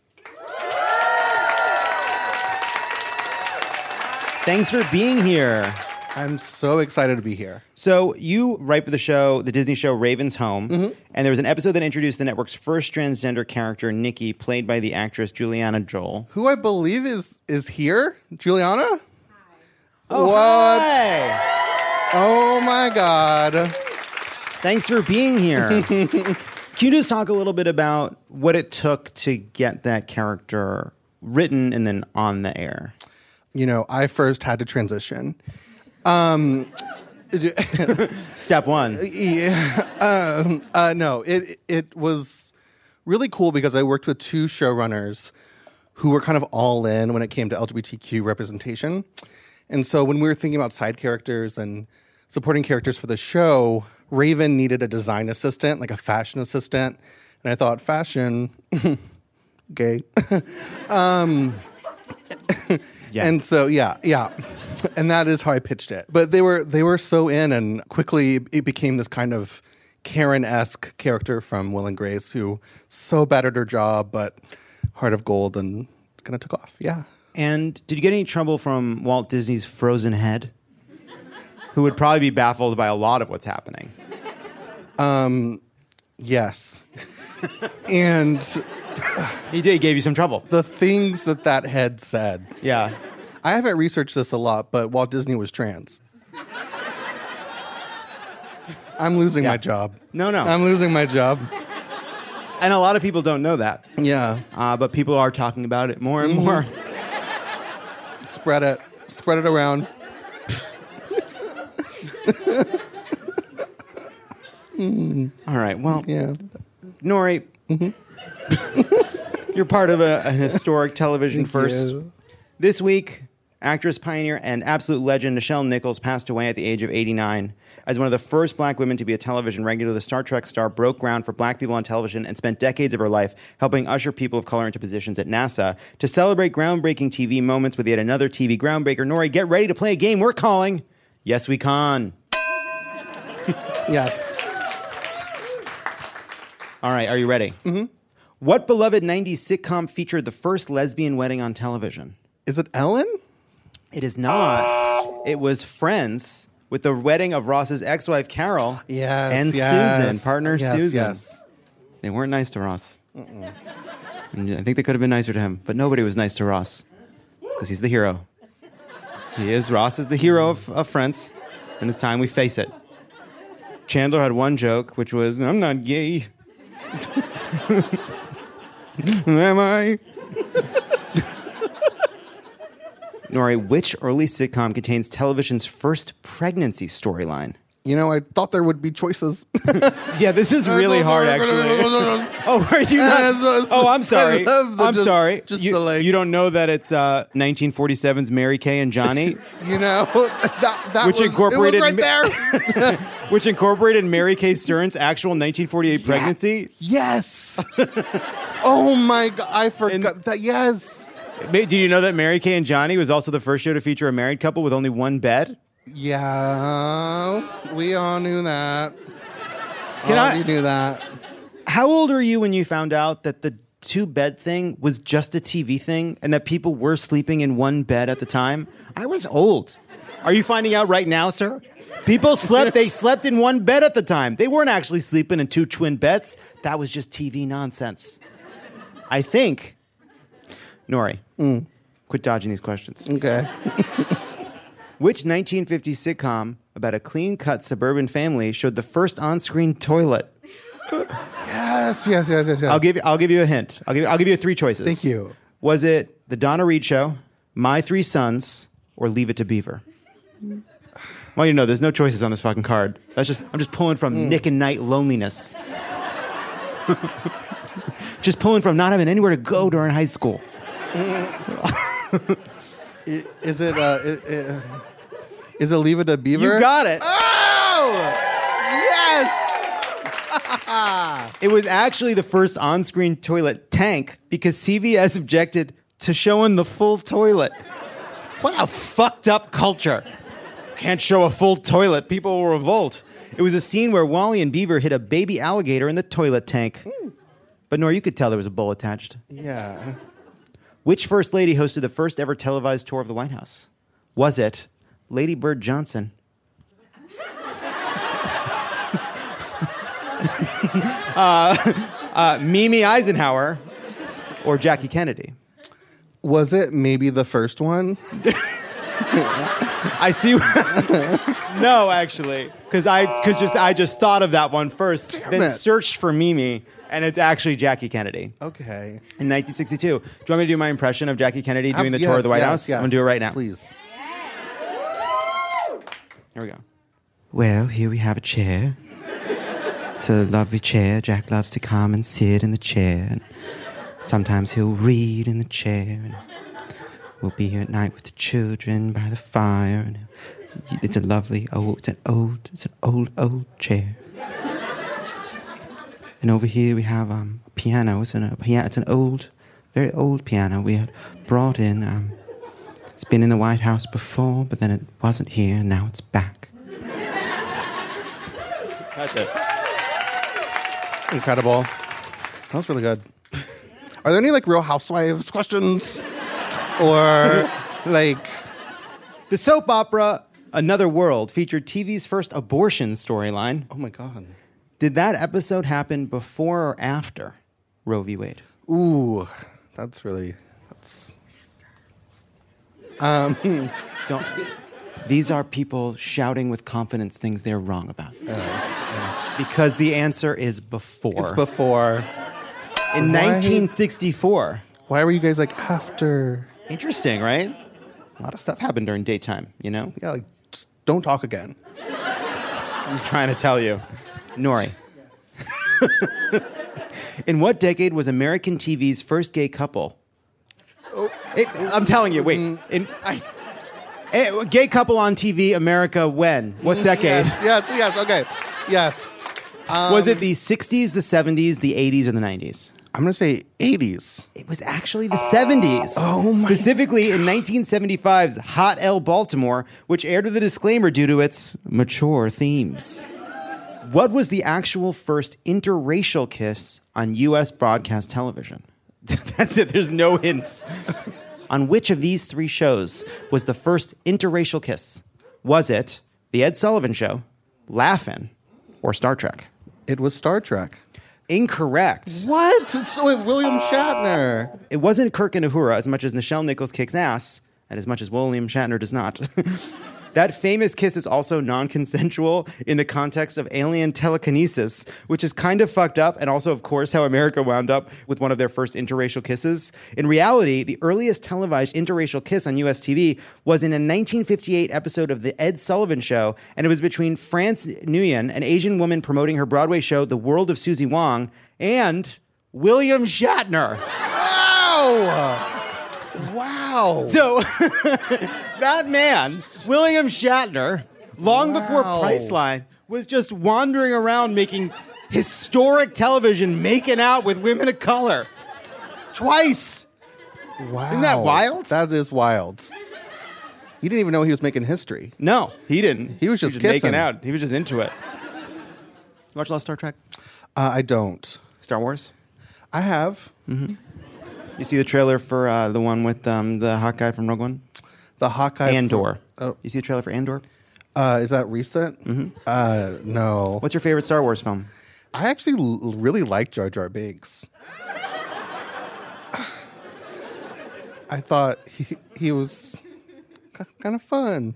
Thanks for being here. I'm so excited to be here. So you write for the show, the Disney show Raven's Home, Mm-hmm. and there was an episode that introduced the network's first transgender character, Nikki, played by the actress Juliana Joel. Who I believe is is here, Juliana. Oh, what? hi. Oh my God! Thanks for being here. Can you just talk a little bit about what it took to get that character written and then on the air? You know, I first had to transition. Um, Step one. yeah, um, uh, no, it it was really cool because I worked with two showrunners who were kind of all in when it came to L G B T Q representation. And so when we were thinking about side characters and supporting characters for the show, Raven needed a design assistant, like a fashion assistant. And I thought, fashion, gay. um, Yeah. And so, yeah, yeah. And that is how I pitched it. But they were they were so in, and quickly it became this kind of Karen-esque character from Will and Grace who so bad at her job, but heart of gold, and kind of took off. Yeah. And did you get any trouble from Walt Disney's frozen head? Who would probably be baffled by a lot of what's happening. Um, yes. And He did, he gave you some trouble. the things that that head said. Yeah. I haven't researched this a lot, but Walt Disney was trans. I'm losing Yeah. my job. No, no. I'm losing my job. And a lot of people don't know that. Yeah. Uh, but people are talking about it more and more. Spread it. Spread it around. All right, well, Yeah. Nori, you're part of a, an historic television Thank first. you. This week, actress, pioneer, and absolute legend Nichelle Nichols passed away at the age of eighty-nine. As one of the first black women to be a television regular, the Star Trek star broke ground for black people on television and spent decades of her life helping usher people of color into positions at NASA. To celebrate groundbreaking T V moments with yet another T V groundbreaker, Nori, get ready to play a game we're calling Yes We Con. Yes. All right, are you ready? Mm-hmm. What beloved nineties sitcom featured the first lesbian wedding on television? Is it Ellen? It is not. It was Friends with the wedding of Ross's ex-wife, Carol, Yes. and yes. Susan, partner yes, Susan. Yes. They weren't nice to Ross. And I think they could have been nicer to him, but nobody was nice to Ross. It's because he's the hero. He is. Ross is the hero of, of Friends, and it's time we face it. Chandler had one joke, which was, I'm not gay. Am I? Nori, which early sitcom contains television's first pregnancy storyline? You know, I thought there would be choices. Yeah, this is really hard, actually. Oh, are you not? Uh, so it's- oh, I'm I sorry. love the I'm just- sorry. just you, the, like- you don't know that it's uh, nineteen forty-seven's Mary Kay and Johnny, You know, that, that Which was, incorporated it was right there. which incorporated Mary Kay Stern's actual nineteen forty-eight pregnancy. Yes. Oh my god, I forgot that. Yes. Ma- Did you know that Mary Kay and Johnny was also the first show to feature a married couple with only one bed? Yeah, we all knew that. Can all I- of you knew that. How old are you when you found out that the two bed thing was just a T V thing and that people were sleeping in one bed at the time? I was old. Are you finding out right now, sir? People slept, they slept in one bed at the time. They weren't actually sleeping in two twin beds. That was just T V nonsense. I think, Nori, quit dodging these questions. Okay. Which nineteen fifties sitcom about a clean-cut suburban family showed the first on-screen toilet? Yes, yes, yes, yes, yes. I'll give you. I'll give you a hint. I'll give. You, I'll give you three choices. Thank you. Was it the Donna Reed Show, My Three Sons, or Leave It to Beaver? Well, you know, there's no choices on this fucking card. That's just. I'm just pulling from Mm. Nick and Night loneliness. Just pulling from not having anywhere to go during high school. I- Is it? Uh, i- i- is it Leave It to Beaver? You got it. Oh, yes. It was actually the first on-screen toilet tank because C B S objected to showing the full toilet. What a fucked up culture. Can't show a full toilet. People will revolt. It was a scene where Wally and Beaver hit a baby alligator in the toilet tank. But Nora, you could tell there was a bull attached. Yeah. Which first lady hosted the first ever televised tour of the White House? Was it Lady Bird Johnson? uh, uh, Mimi Eisenhower? Or Jackie Kennedy? Was it maybe the first one? I see. No, actually, because I because just I just thought of that one first, Damn then it. searched for Mimi, and it's actually Jackie Kennedy. Okay. In nineteen sixty-two. Do you want me to do my impression of Jackie Kennedy doing the Yes, tour of the White yes, House? yes. I'm gonna do it right now. Please. Here we go. Well, here we have a chair. It's a lovely chair. Jack loves to come and sit in the chair. And sometimes he'll read in the chair. And we'll be here at night with the children by the fire. And it's a lovely old, it's an old, it's an old, old chair. And over here we have um, a piano. It's an, a piano. It's an old, very old piano we had brought in. Um, it's been in the White House before, but then it wasn't here, and now it's back. That's it. Incredible. That was really good. Are there any like Real Housewives questions? Or like The soap opera Another World featured T V's first abortion storyline. oh my god. Did that episode happen before or after Roe v. Wade? Ooh, that's really that's Don't. These are people shouting with confidence things they're wrong about. Because the answer is before. it's before. In Why- nineteen sixty-four. Why were you guys like after? Interesting, right? A lot of stuff happened during daytime, you know? Yeah, like just don't talk again. I'm trying to tell you. Nori. In what decade was American T V's first gay couple? It, I'm telling you, wait. In, I, eh, gay couple on T V, America, when? What decade? Yes, yes, yes. Okay, yes. Was it the sixties, the seventies, the eighties, or the nineties? I'm gonna say eighties. It was actually the seventies. Oh my Specifically in nineteen seventy-five's Hot L Baltimore, which aired with a disclaimer due to its mature themes. What was the actual first interracial kiss on U S broadcast television? That's it. There's no hints. On which of these three shows was the first interracial kiss? Was it The Ed Sullivan Show, Laugh-In, or Star Trek? It was Star Trek. Incorrect. What? It's with William Shatner. It wasn't Kirk and Uhura as much as Nichelle Nichols kicks ass, and as much as William Shatner does not. That famous kiss is also non-consensual in the context of alien telekinesis, which is kind of fucked up, and also, of course, how America wound up with one of their first interracial kisses. In reality, the earliest televised interracial kiss on U S T V was in a nineteen fifty-eight episode of The Ed Sullivan Show, and it was between France Nguyen, an Asian woman promoting her Broadway show, The World of Susie Wong, and William Shatner. Oh! Wow. So that man, William Shatner, long Wow. before Priceline, was just wandering around making historic television, making out with women of color. Twice. Wow. Isn't that wild? That is wild. He didn't even know he was making history. No, he didn't. He was just making kissing. out. He was just into it. You watch a lot of Star Trek? Uh, I don't. Star Wars? I have. You see the trailer for uh, the one with um, the hot guy from Rogue One? The Hawkeye. Andor. Oh. You see the trailer for Andor? Uh, is that recent? Mm-hmm. Uh, no. What's your favorite Star Wars film? I actually l- really like Jar Jar Binks. I thought he, he was kind of fun.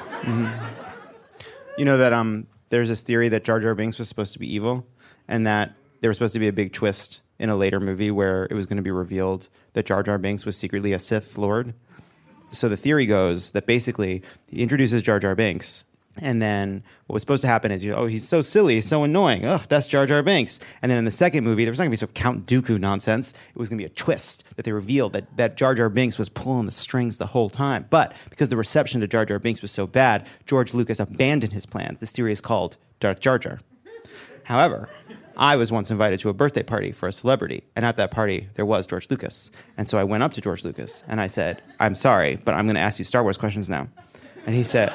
You know that um, there's this theory that Jar Jar Binks was supposed to be evil, and that there was supposed to be a big twist in a later movie where it was going to be revealed that Jar Jar Binks was secretly a Sith Lord. So the theory goes that basically he introduces Jar Jar Binks, and then what was supposed to happen is, you oh, he's so silly, he's so annoying. Ugh, that's Jar Jar Binks. And then in the second movie, there was not going to be some Count Dooku nonsense. It was going to be a twist that they revealed that, that Jar Jar Binks was pulling the strings the whole time. But because the reception to Jar Jar Binks was so bad, George Lucas abandoned his plans. This theory is called Darth Jar Jar. However, I was once invited to a birthday party for a celebrity, and at that party, there was George Lucas. And so I went up to George Lucas, and I said, I'm sorry, but I'm going to ask you Star Wars questions now. And he said...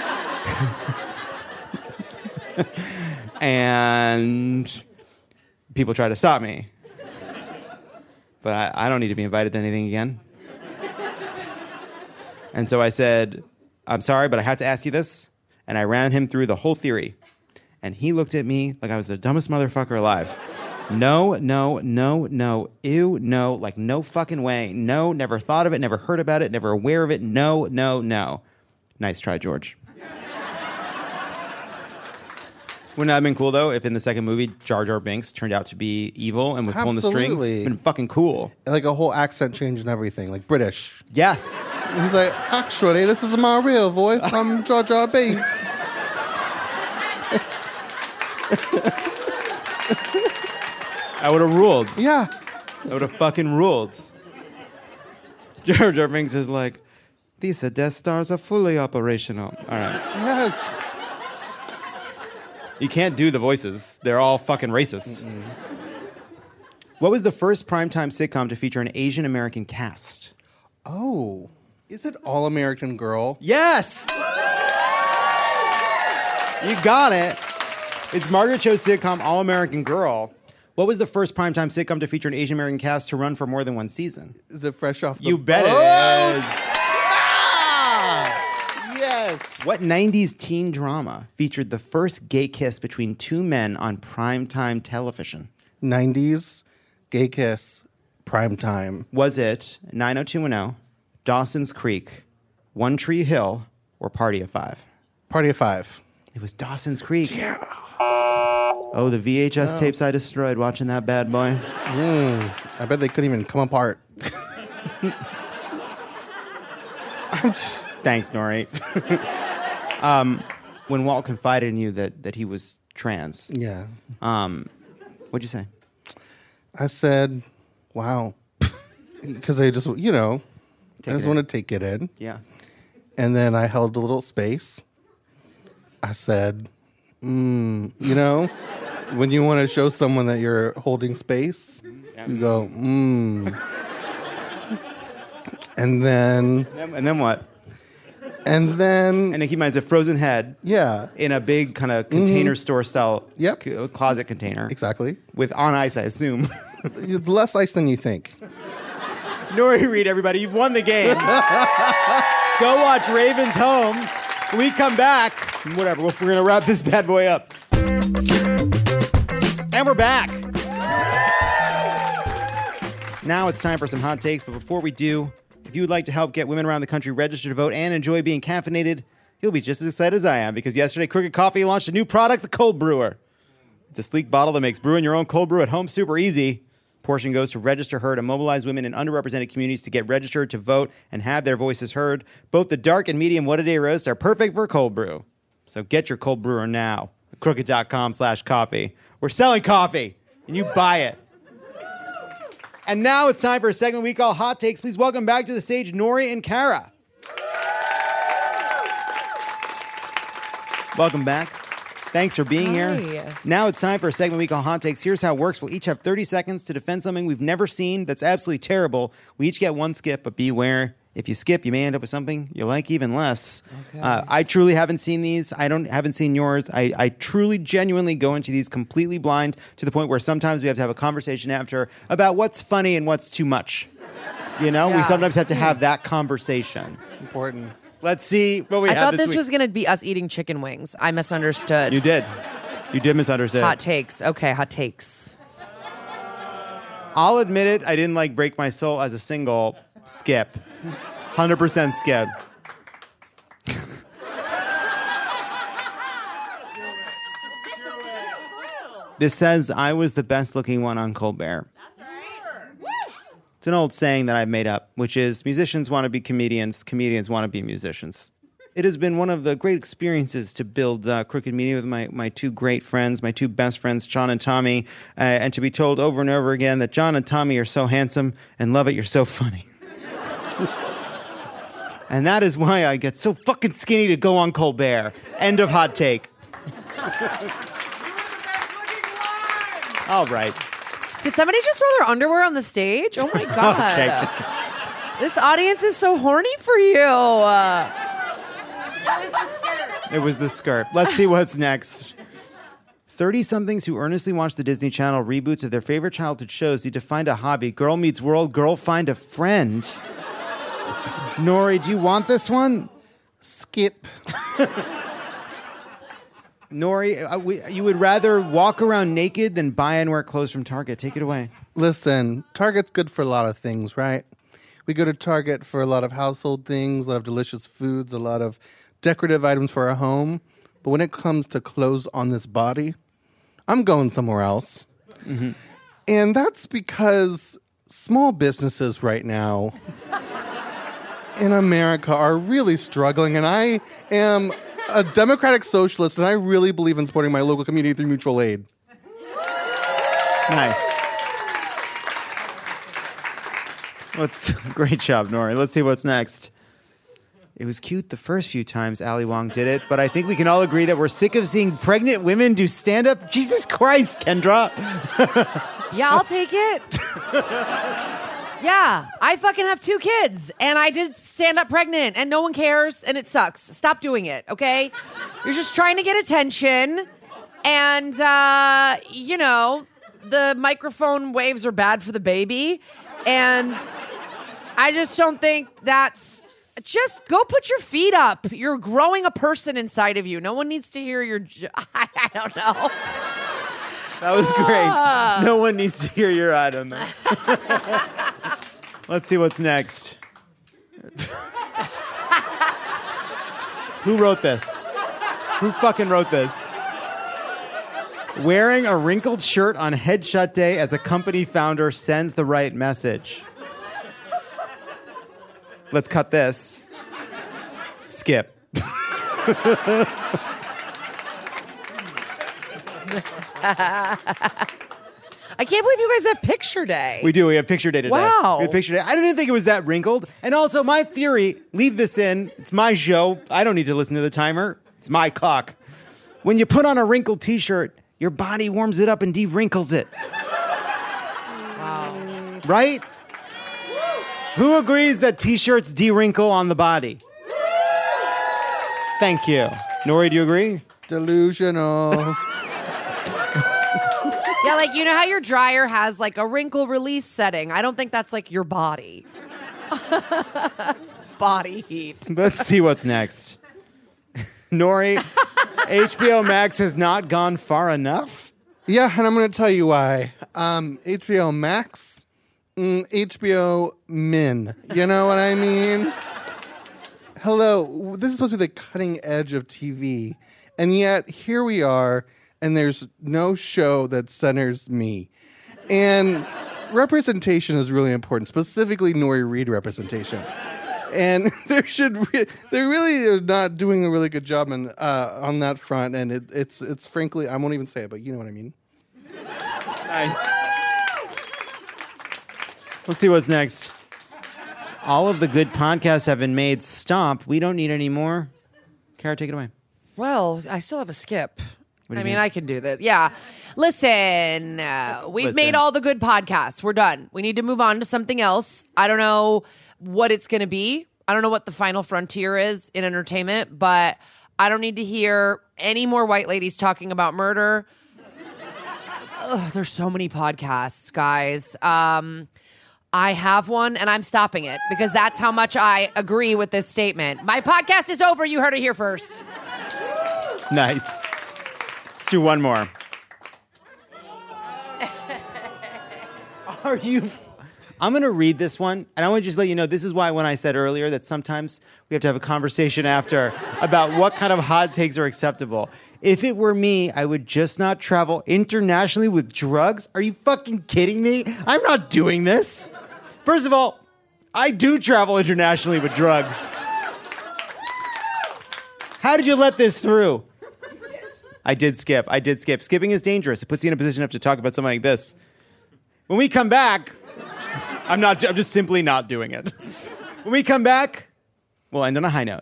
and people try to stop me. But I, I don't need to be invited to anything again. And so I said, I'm sorry, but I have to ask you this. And I ran him through the whole theory. And he looked at me like I was the dumbest motherfucker alive. No, no, no, no, ew, no, like no fucking way. No, never thought of it, never heard about it, never aware of it. No, no, no. Nice try, George. Wouldn't that have been cool, though, if in the second movie, Jar Jar Binks turned out to be evil and was pulling the strings? Absolutely. Been fucking cool. Like a whole accent change and everything, like British. Yes. And he's like, actually, this is my real voice. I'm Jar Jar Binks. I would have ruled. Yeah. I would have fucking ruled. Jar Jar Binks is like, these Death Stars are fully operational. All right. Yes. You can't do the voices. They're all fucking racist. Mm-mm. What was the first primetime sitcom to feature an Asian American cast? Oh. Is it All American Girl? Yes! You got it. It's Margaret Cho's sitcom All American Girl. What was the first primetime sitcom to feature an Asian American cast to run for more than one season? Is it Fresh Off the You bet Boat? it is. Ah! Yes. What nineties teen drama featured the first gay kiss between two men on primetime television? nineties gay kiss prime time. Was it nine oh two one oh, Dawson's Creek, One Tree Hill, or Party of Five? Party of Five. It was Dawson's Creek. Yeah. Oh, the V H S oh. tapes I destroyed watching that bad boy. Mm, I bet they couldn't even come apart. Thanks, Nori. um, when Walt confided in you that, that he was trans, yeah. Um, what'd you say? I said, wow. Because I just, you know, Take I just want to take it in. Yeah. And then I held a little space. I said, mm, you know, when you want to show someone that you're holding space, yeah. you go, mm. And then... And then what? And then... And keep in mind, it's a frozen head. Yeah. In a big kind of container mm-hmm. store style yep. c- closet container. Exactly. With on ice, I assume. Less ice than you think. Nori Reed, everybody, you've won the game. Go watch Ravens Home. When we come back, whatever, we're going to wrap this bad boy up. And we're back. Now it's time for some hot takes, but before we do, if you would like to help get women around the country registered to vote and enjoy being caffeinated, you'll be just as excited as I am, because yesterday Crooked Coffee launched a new product, the Cold Brewer. It's a sleek bottle that makes brewing your own cold brew at home super easy. Portion goes to Register Her to mobilize women in underrepresented communities to get registered to vote and have their voices heard. Both the dark and medium What-A-Day roasts are perfect for a cold brew. So get your cold brewer now. Crooked.com slash coffee. We're selling coffee, and you buy it. And now it's time for a segment we call Hot Takes. Please welcome back to the stage Nori and Kara. Welcome back. Thanks for being Hi. here. Now it's time for a segment we call Hot Takes. Here's how it works. We'll each have thirty seconds to defend something we've never seen that's absolutely terrible. We each get one skip, but beware. If you skip, you may end up with something you like even less. Okay. Uh, I truly haven't seen these. I don't haven't seen yours. I, I truly, genuinely go into these completely blind to the point where sometimes we have to have a conversation after about what's funny and what's too much. You know, Yeah. we sometimes have to have that conversation. It's important. Let's see what we I have thought this this week. was going to be us eating chicken wings. I misunderstood. You did. You did misunderstand. Hot takes. Okay, hot takes. I'll admit it. I didn't like Break My Soul as a single. Skip. one hundred percent skip. This says I was the best looking one on Colbert. It's an old saying that I've made up, which is musicians want to be comedians, comedians want to be musicians. It has been one of the great experiences to build uh, Crooked Media with my, my two great friends, my two best friends, John and Tommy, uh, and to be told over and over again that John and Tommy are so handsome and love it, you're so funny. And that is why I get so fucking skinny to go on Colbert. End of hot take. All right. Did somebody just throw their underwear on the stage? Oh my God. Okay. This audience is so horny for you. Uh, It was the skirt. Let's see what's next. thirty-somethings who earnestly watch the Disney Channel reboots of their favorite childhood shows need to find a hobby. Girl meets world, girl find a friend. Nori, do you want this one? Skip. Nori, uh, we, you would rather walk around naked than buy and wear clothes from Target. Take it away. Listen, Target's good for a lot of things, right? We go to Target for a lot of household things, a lot of delicious foods, a lot of decorative items for our home. But when it comes to clothes on this body, I'm going somewhere else. Mm-hmm. And that's because small businesses right now in America are really struggling. And I am a democratic socialist, and I really believe in supporting my local community through mutual aid. Nice. Let's, great job, Nori. Let's see what's next. It was cute the first few times Ali Wong did it, but I think we can all agree that we're sick of seeing pregnant women do stand-up. Jesus Christ, Kendra. yeah, I'll take it. Yeah, I fucking have two kids, and I did stand up pregnant, and no one cares, and it sucks. Stop doing it, okay? You're just trying to get attention, and, uh, you know, the microphone waves are bad for the baby, and I just don't think that's... Just go put your feet up. You're growing a person inside of you. No one needs to hear your... J- I don't know. That was great. No one needs to hear your I don't know. Let's see what's next. Who wrote this? Who fucking wrote this? Wearing a wrinkled shirt on headshot day as a company founder sends the right message. Let's cut this. Skip. I can't believe you guys have picture day. We do. We have picture day today. Wow. We have picture day. I didn't think it was that wrinkled. And also, my theory, leave this in. It's my show. I don't need to listen to the timer. It's my cock. When you put on a wrinkled t-shirt, your body warms it up and de-wrinkles it. Wow. Right? Who agrees that t-shirts de-wrinkle on the body? Thank you. Nori, do you agree? Delusional. Yeah, like, you know how your dryer has, like, a wrinkle release setting? I don't think that's, like, your body. Body heat. Let's see what's next. Nori, H B O Max has not gone far enough? Yeah, and I'm going to tell you why. Um, H B O Max, mm, H B O Min. You know what I mean? Hello, this is supposed to be the cutting edge of T V, and yet here we are, and there's no show that centers me. And representation is really important, specifically Nori Reed representation. And there should re- they really are not doing a really good job in, uh, on that front, and it, it's it's frankly, I won't even say it, but you know what I mean. Nice. Let's see what's next. All of the good podcasts have been made. Stop. We don't need any more. Kara, take it away. Well, I still have a skip. What do I you mean, mean? I can do this. Yeah. Listen, uh, we've Listen. made all the good podcasts. We're done. We need to move on to something else. I don't know what it's going to be. I don't know what the final frontier is in entertainment, but I don't need to hear any more white ladies talking about murder. Ugh, there's so many podcasts, guys. Um, I have one, and I'm stopping it because that's how much I agree with this statement. My podcast is over. You heard it here first. Nice. Let's do one more. Are you... I'm going to read this one, and I want to just let you know, this is why when I said earlier that sometimes we have to have a conversation after about what kind of hot takes are acceptable. If it were me, I would just not travel internationally with drugs. Are you fucking kidding me? I'm not doing this. First of all, I do travel internationally with drugs. How did you let this through? I did skip. I did skip. Skipping is dangerous. It puts you in a position to have to talk about something like this. When we come back... I'm not. I'm just simply not doing it. When we come back, we'll end on a high note.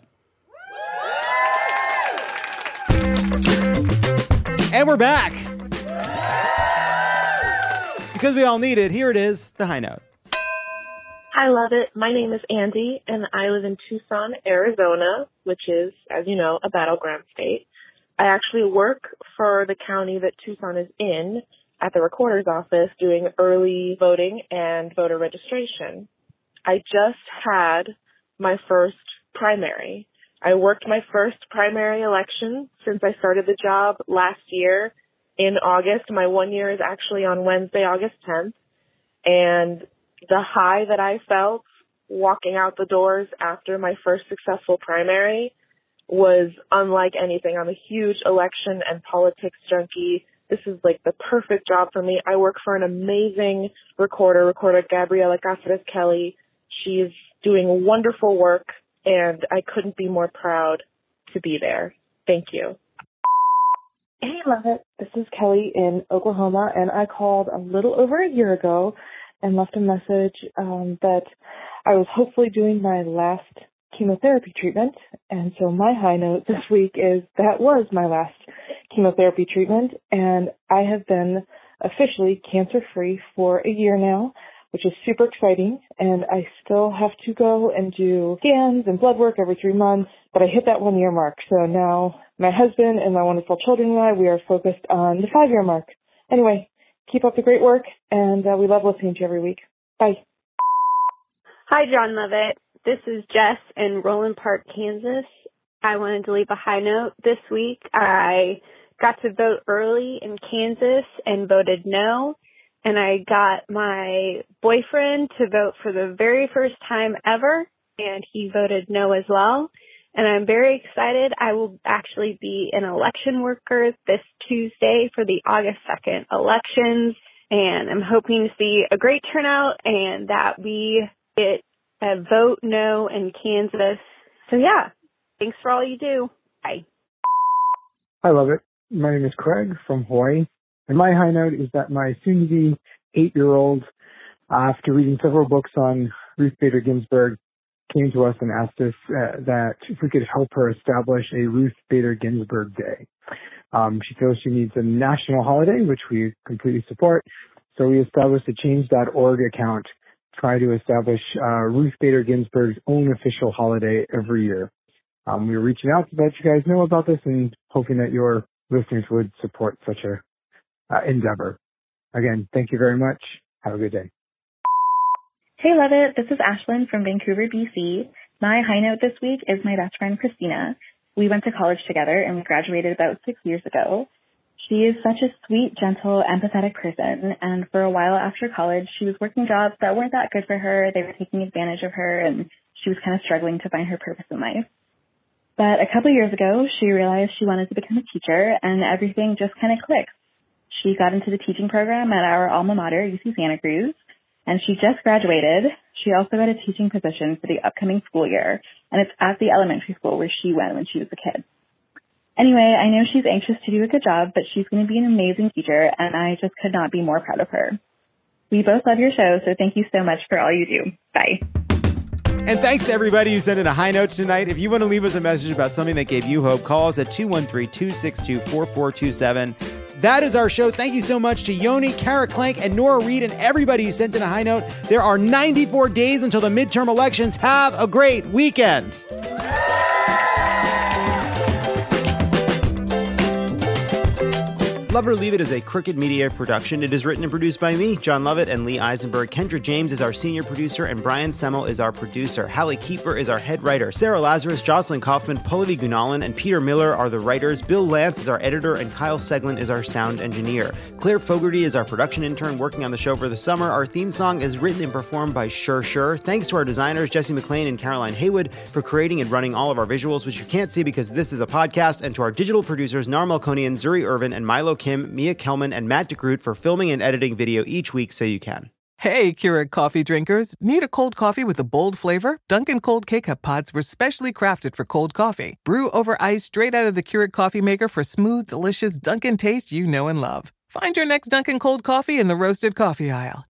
And we're back. Because we all need it, here it is, the high note. I love it. My name is Andy, and I live in Tucson, Arizona, which is, as you know, a battleground state. I actually work for the county that Tucson is in, at the recorder's office doing early voting and voter registration. I just had my first primary. I worked my first primary election since I started the job last year in August. My one year is actually on Wednesday, August tenth. And the high that I felt walking out the doors after my first successful primary was unlike anything. I'm a huge election and politics junkie. This is like the perfect job for me. I work for an amazing recorder, recorder Gabriela Cáceres-Kelly. She's doing wonderful work, and I couldn't be more proud to be there. Thank you. Hey, love it. This is Kelly in Oklahoma, and I called a little over a year ago and left a message um, that I was hopefully doing my last chemotherapy treatment. And so my high note this week is that was my last chemotherapy treatment, and I have been officially cancer-free for a year now, which is super exciting, and I still have to go and do scans and blood work every three months, but I hit that one-year mark. So now my husband and my wonderful children and I, we are focused on the five-year mark. Anyway, keep up the great work, and uh, we love listening to you every week. Bye. Hi, John Lovett. This is Jess in Roland Park, Kansas. I wanted to leave a high note. This week, I got to vote early in Kansas and voted no. And I got my boyfriend to vote for the very first time ever, and he voted no as well. And I'm very excited. I will actually be an election worker this Tuesday for the August second elections. And I'm hoping to see a great turnout and that we get a vote no in Kansas. So yeah, thanks for all you do. Bye. I love it. My name is Craig from Hawaii. And my high note is that my soon-to-be eight-year-old, after reading several books on Ruth Bader Ginsburg, came to us and asked us uh, that if we could help her establish a Ruth Bader Ginsburg Day. Um, she feels she needs a national holiday, which we completely support. So we established a change dot org account, try to establish uh, Ruth Bader Ginsburg's own official holiday every year. Um, we were reaching out to let you guys know about this and hoping that your listeners would support such a uh, endeavor. Again, thank you very much. Have a good day. Hey, Levitt. This is Ashlyn from Vancouver, B C. My high note this week is my best friend, Christina. We went to college together and we graduated about six years ago. She is such a sweet, gentle, empathetic person. And for a while after college, she was working jobs that weren't that good for her. They were taking advantage of her, and she was kind of struggling to find her purpose in life. But a couple years ago, she realized she wanted to become a teacher, and everything just kind of clicked. She got into the teaching program at our alma mater, U C Santa Cruz, and she just graduated. She also got a teaching position for the upcoming school year, and it's at the elementary school where she went when she was a kid. Anyway, I know she's anxious to do a good job, but she's going to be an amazing teacher, and I just could not be more proud of her. We both love your show, so thank you so much for all you do. Bye. And thanks to everybody who sent in a high note tonight. If you want to leave us a message about something that gave you hope, call us at two one three, two six two, four four two seven. That is our show. Thank you so much to Yoni, Kara Clank, and Nora Reed, and everybody who sent in a high note. There are ninety-four days until the midterm elections. Have a great weekend. Love or Leave It is a Crooked Media production. It is written and produced by me, John Lovett, and Lee Eisenberg. Kendra James is our senior producer, and Brian Semmel is our producer. Hallie Kiefer is our head writer. Sarah Lazarus, Jocelyn Kaufman, Pallavi Gunalan, and Peter Miller are the writers. Bill Lance is our editor, and Kyle Seglin is our sound engineer. Claire Fogarty is our production intern working on the show for the summer. Our theme song is written and performed by Sure Sure. Thanks to our designers, Jesse McLean and Caroline Haywood, for creating and running all of our visuals, which you can't see because this is a podcast, and to our digital producers, Nar Melkonian, Zuri Irvin, and Milo Kim, Mia Kelman, and Matt DeGroot for filming and editing video each week so you can. Hey, Keurig coffee drinkers. Need a cold coffee with a bold flavor? Dunkin' Cold K-Cup pods were specially crafted for cold coffee. Brew over ice straight out of the Keurig coffee maker for smooth, delicious Dunkin' taste you know and love. Find your next Dunkin' Cold coffee in the roasted coffee aisle.